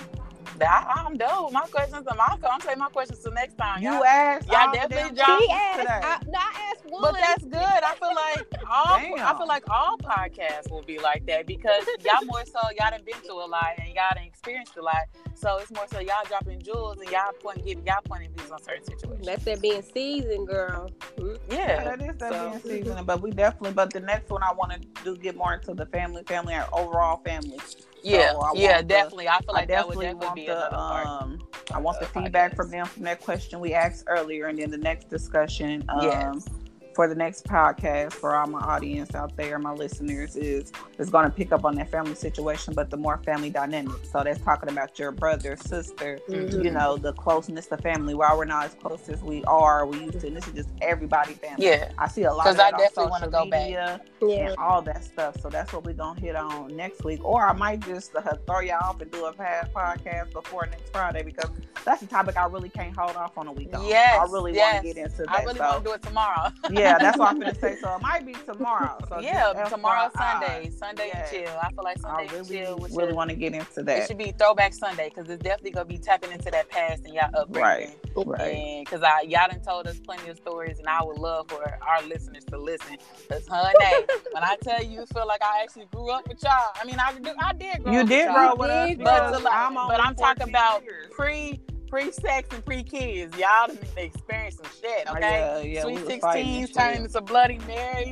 I'm done with my questions. I'm taking my questions till next time. You asked. Y'all definitely dropped today. I asked one. But that's good. I feel like all podcasts will be like that because y'all more so y'all done been through a lot and y'all done experienced a lot. So it's more so y'all dropping jewels and y'all giving y'all point of views on certain situations. That's that being seasoned, girl. Yeah, that is that being seasoned. But the next one I want to do get more into the family, and overall family. Yeah, so definitely. I feel like that would definitely be another part. I want the feedback from them from that question we asked earlier, and then the next discussion for the next podcast for all my audience out there, my listeners, is going to pick up on that family situation, but the more family dynamic. So that's talking about your brother, sister, the closeness of family. While we're not as close as we used to, and this is just everybody family. Yeah, I see a lot of that on social go media and all that stuff. So that's what we're going to hit on next week. Or I might just throw y'all off and do a podcast before next Friday, because that's the topic I really can't hold off on a week on. Yes, I really want to get into that. I really want to do it tomorrow. Yeah, that's what I'm going to say. So it might be tomorrow. So tomorrow, Sunday and chill. I feel like Sunday and chill. I really want to get into that. It should be Throwback Sunday, because it's definitely going to be tapping into that past and y'all upbringing. Right. Because y'all done told us plenty of stories, and I would love for our listeners to listen. Because, honey, when I tell you, feel like I actually grew up with y'all. I mean, I did grow up with y'all. You did grow with us. But I'm talking about pre-sex and pre-kids. Y'all done experienced some shit, okay? Sweet 16s turning into Bloody Marys,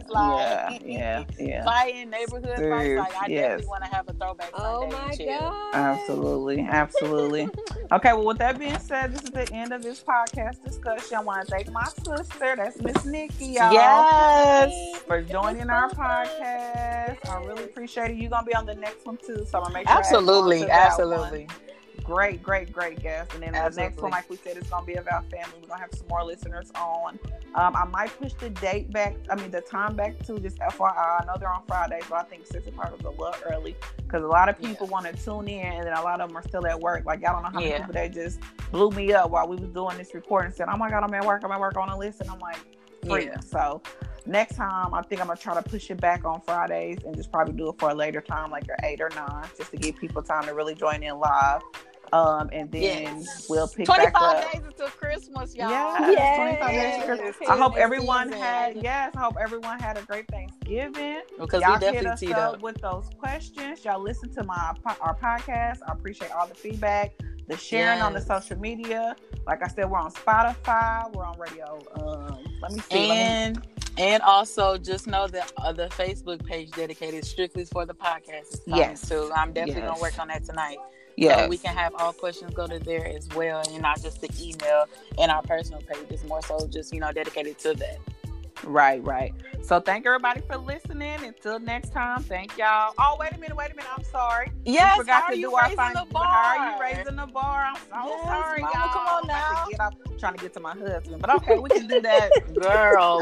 fighting, neighborhood fights. Like, I definitely want to have a throwback Sunday. Oh my God. Absolutely. Okay, well, with that being said, this is the end of this podcast discussion. I want to thank my sister, that's Miss Nikki, y'all. Yes. For joining our podcast. I really appreciate it. You're going to be on the next one too, so I'm going to make sure Absolutely. Great guest. And then the next one, like we said, is going to be about family. We're going to have some more listeners on. I might push the time back to just FYI. I know they're on Fridays, but I think 6 o'clock is a little early because a lot of people want to tune in, and then a lot of them are still at work. Like, y'all don't know how many people they just blew me up while we was doing this recording and said, oh my God, I'm at work, I want to listen. I'm like, free. So next time, I think I'm going to try to push it back on Fridays and just probably do it for a later time, like your 8 or 9, just to give people time to really join in live. And then we'll pick back up. 25 days until Christmas, y'all. Yes. 25 days until Christmas. I hope everyone had a great Thanksgiving. Because y'all we definitely hit us teed up up with those questions. Y'all listen to our podcast. I appreciate all the feedback, the sharing on the social media. Like I said, we're on Spotify. We're on radio. Let me see. And also, just know that the Facebook page dedicated strictly for the podcast is coming too. I'm definitely going to work on that tonight. So we can have all questions go to there as well, and not just the email and our personal page. It's more so just, dedicated to that. Right. So thank everybody for listening. Until next time, thank y'all. Oh, wait a minute. I'm sorry. Yes, we forgot to do our final bar. How are you raising the bar? I'm so sorry, Mama, y'all. come on now. I'm trying to get to my husband, but okay, we can do that. Girl,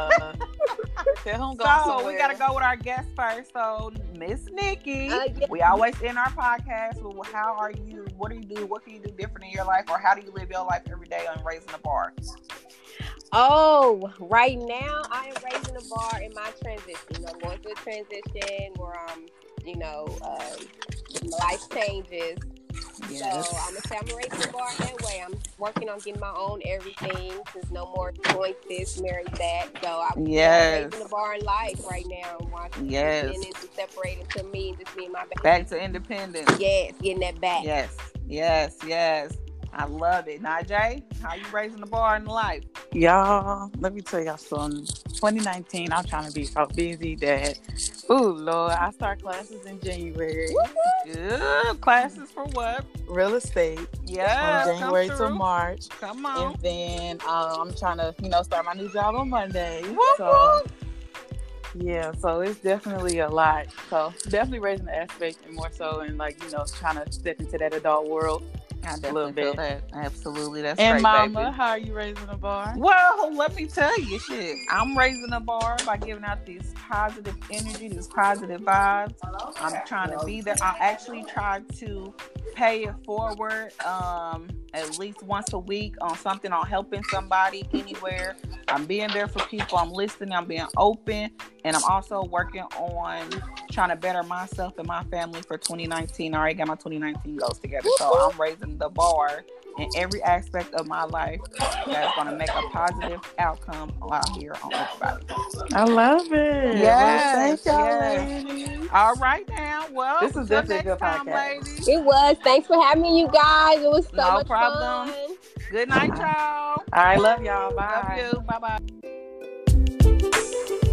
so we gotta go with our guest first. So Miss Nikki, we always end our podcast with how are you? What do you do? What can you do different in your life, or how do you live your life every day on raising the bar? Oh, right now I am raising the bar in my transition. I'm going through a transition where I'm, my life changes. Yes. So I'm gonna say I'm raising the bar that way. I'm working on getting my own everything. There's no more joint this, marry that. So I'm raising the bar in life right now. I'm watching independence and separating to me and just me and my baby. Back to independence. Yes, getting that back. Yes. I love it. Najee, how you raising the bar in life? Y'all, let me tell y'all something. 2019, I'm trying to be so busy that, Lord, I start classes in January. Good. Classes for what? Real estate. Yeah. From January to March. Come on. And then I'm trying to, start my new job on Monday. Yeah, so it's definitely a lot. So definitely raising the aspect and more so, and trying to step into that adult world. I definitely feel that. Absolutely. That's and great, Mama, baby. how are you raising a bar? Well, let me tell you, I'm raising a bar by giving out this positive energy, these positive vibes. I'm trying to be there. I actually try to pay it forward at least once a week on something, on helping somebody anywhere. I'm being there for people. I'm listening. I'm being open. And I'm also working on trying to better myself and my family for 2019. I already got my 2019 goals together. So I'm raising the bar in every aspect of my life that's going to make a positive outcome out here on everybody. I love it. Yes, well, thank y'all, ladies. All right now. Well, this was definitely a good podcast. ladies. It was. Thanks for having me, you guys. It was so much problem. Fun. Good night, y'all. I love y'all. Bye. Love you. Bye-bye.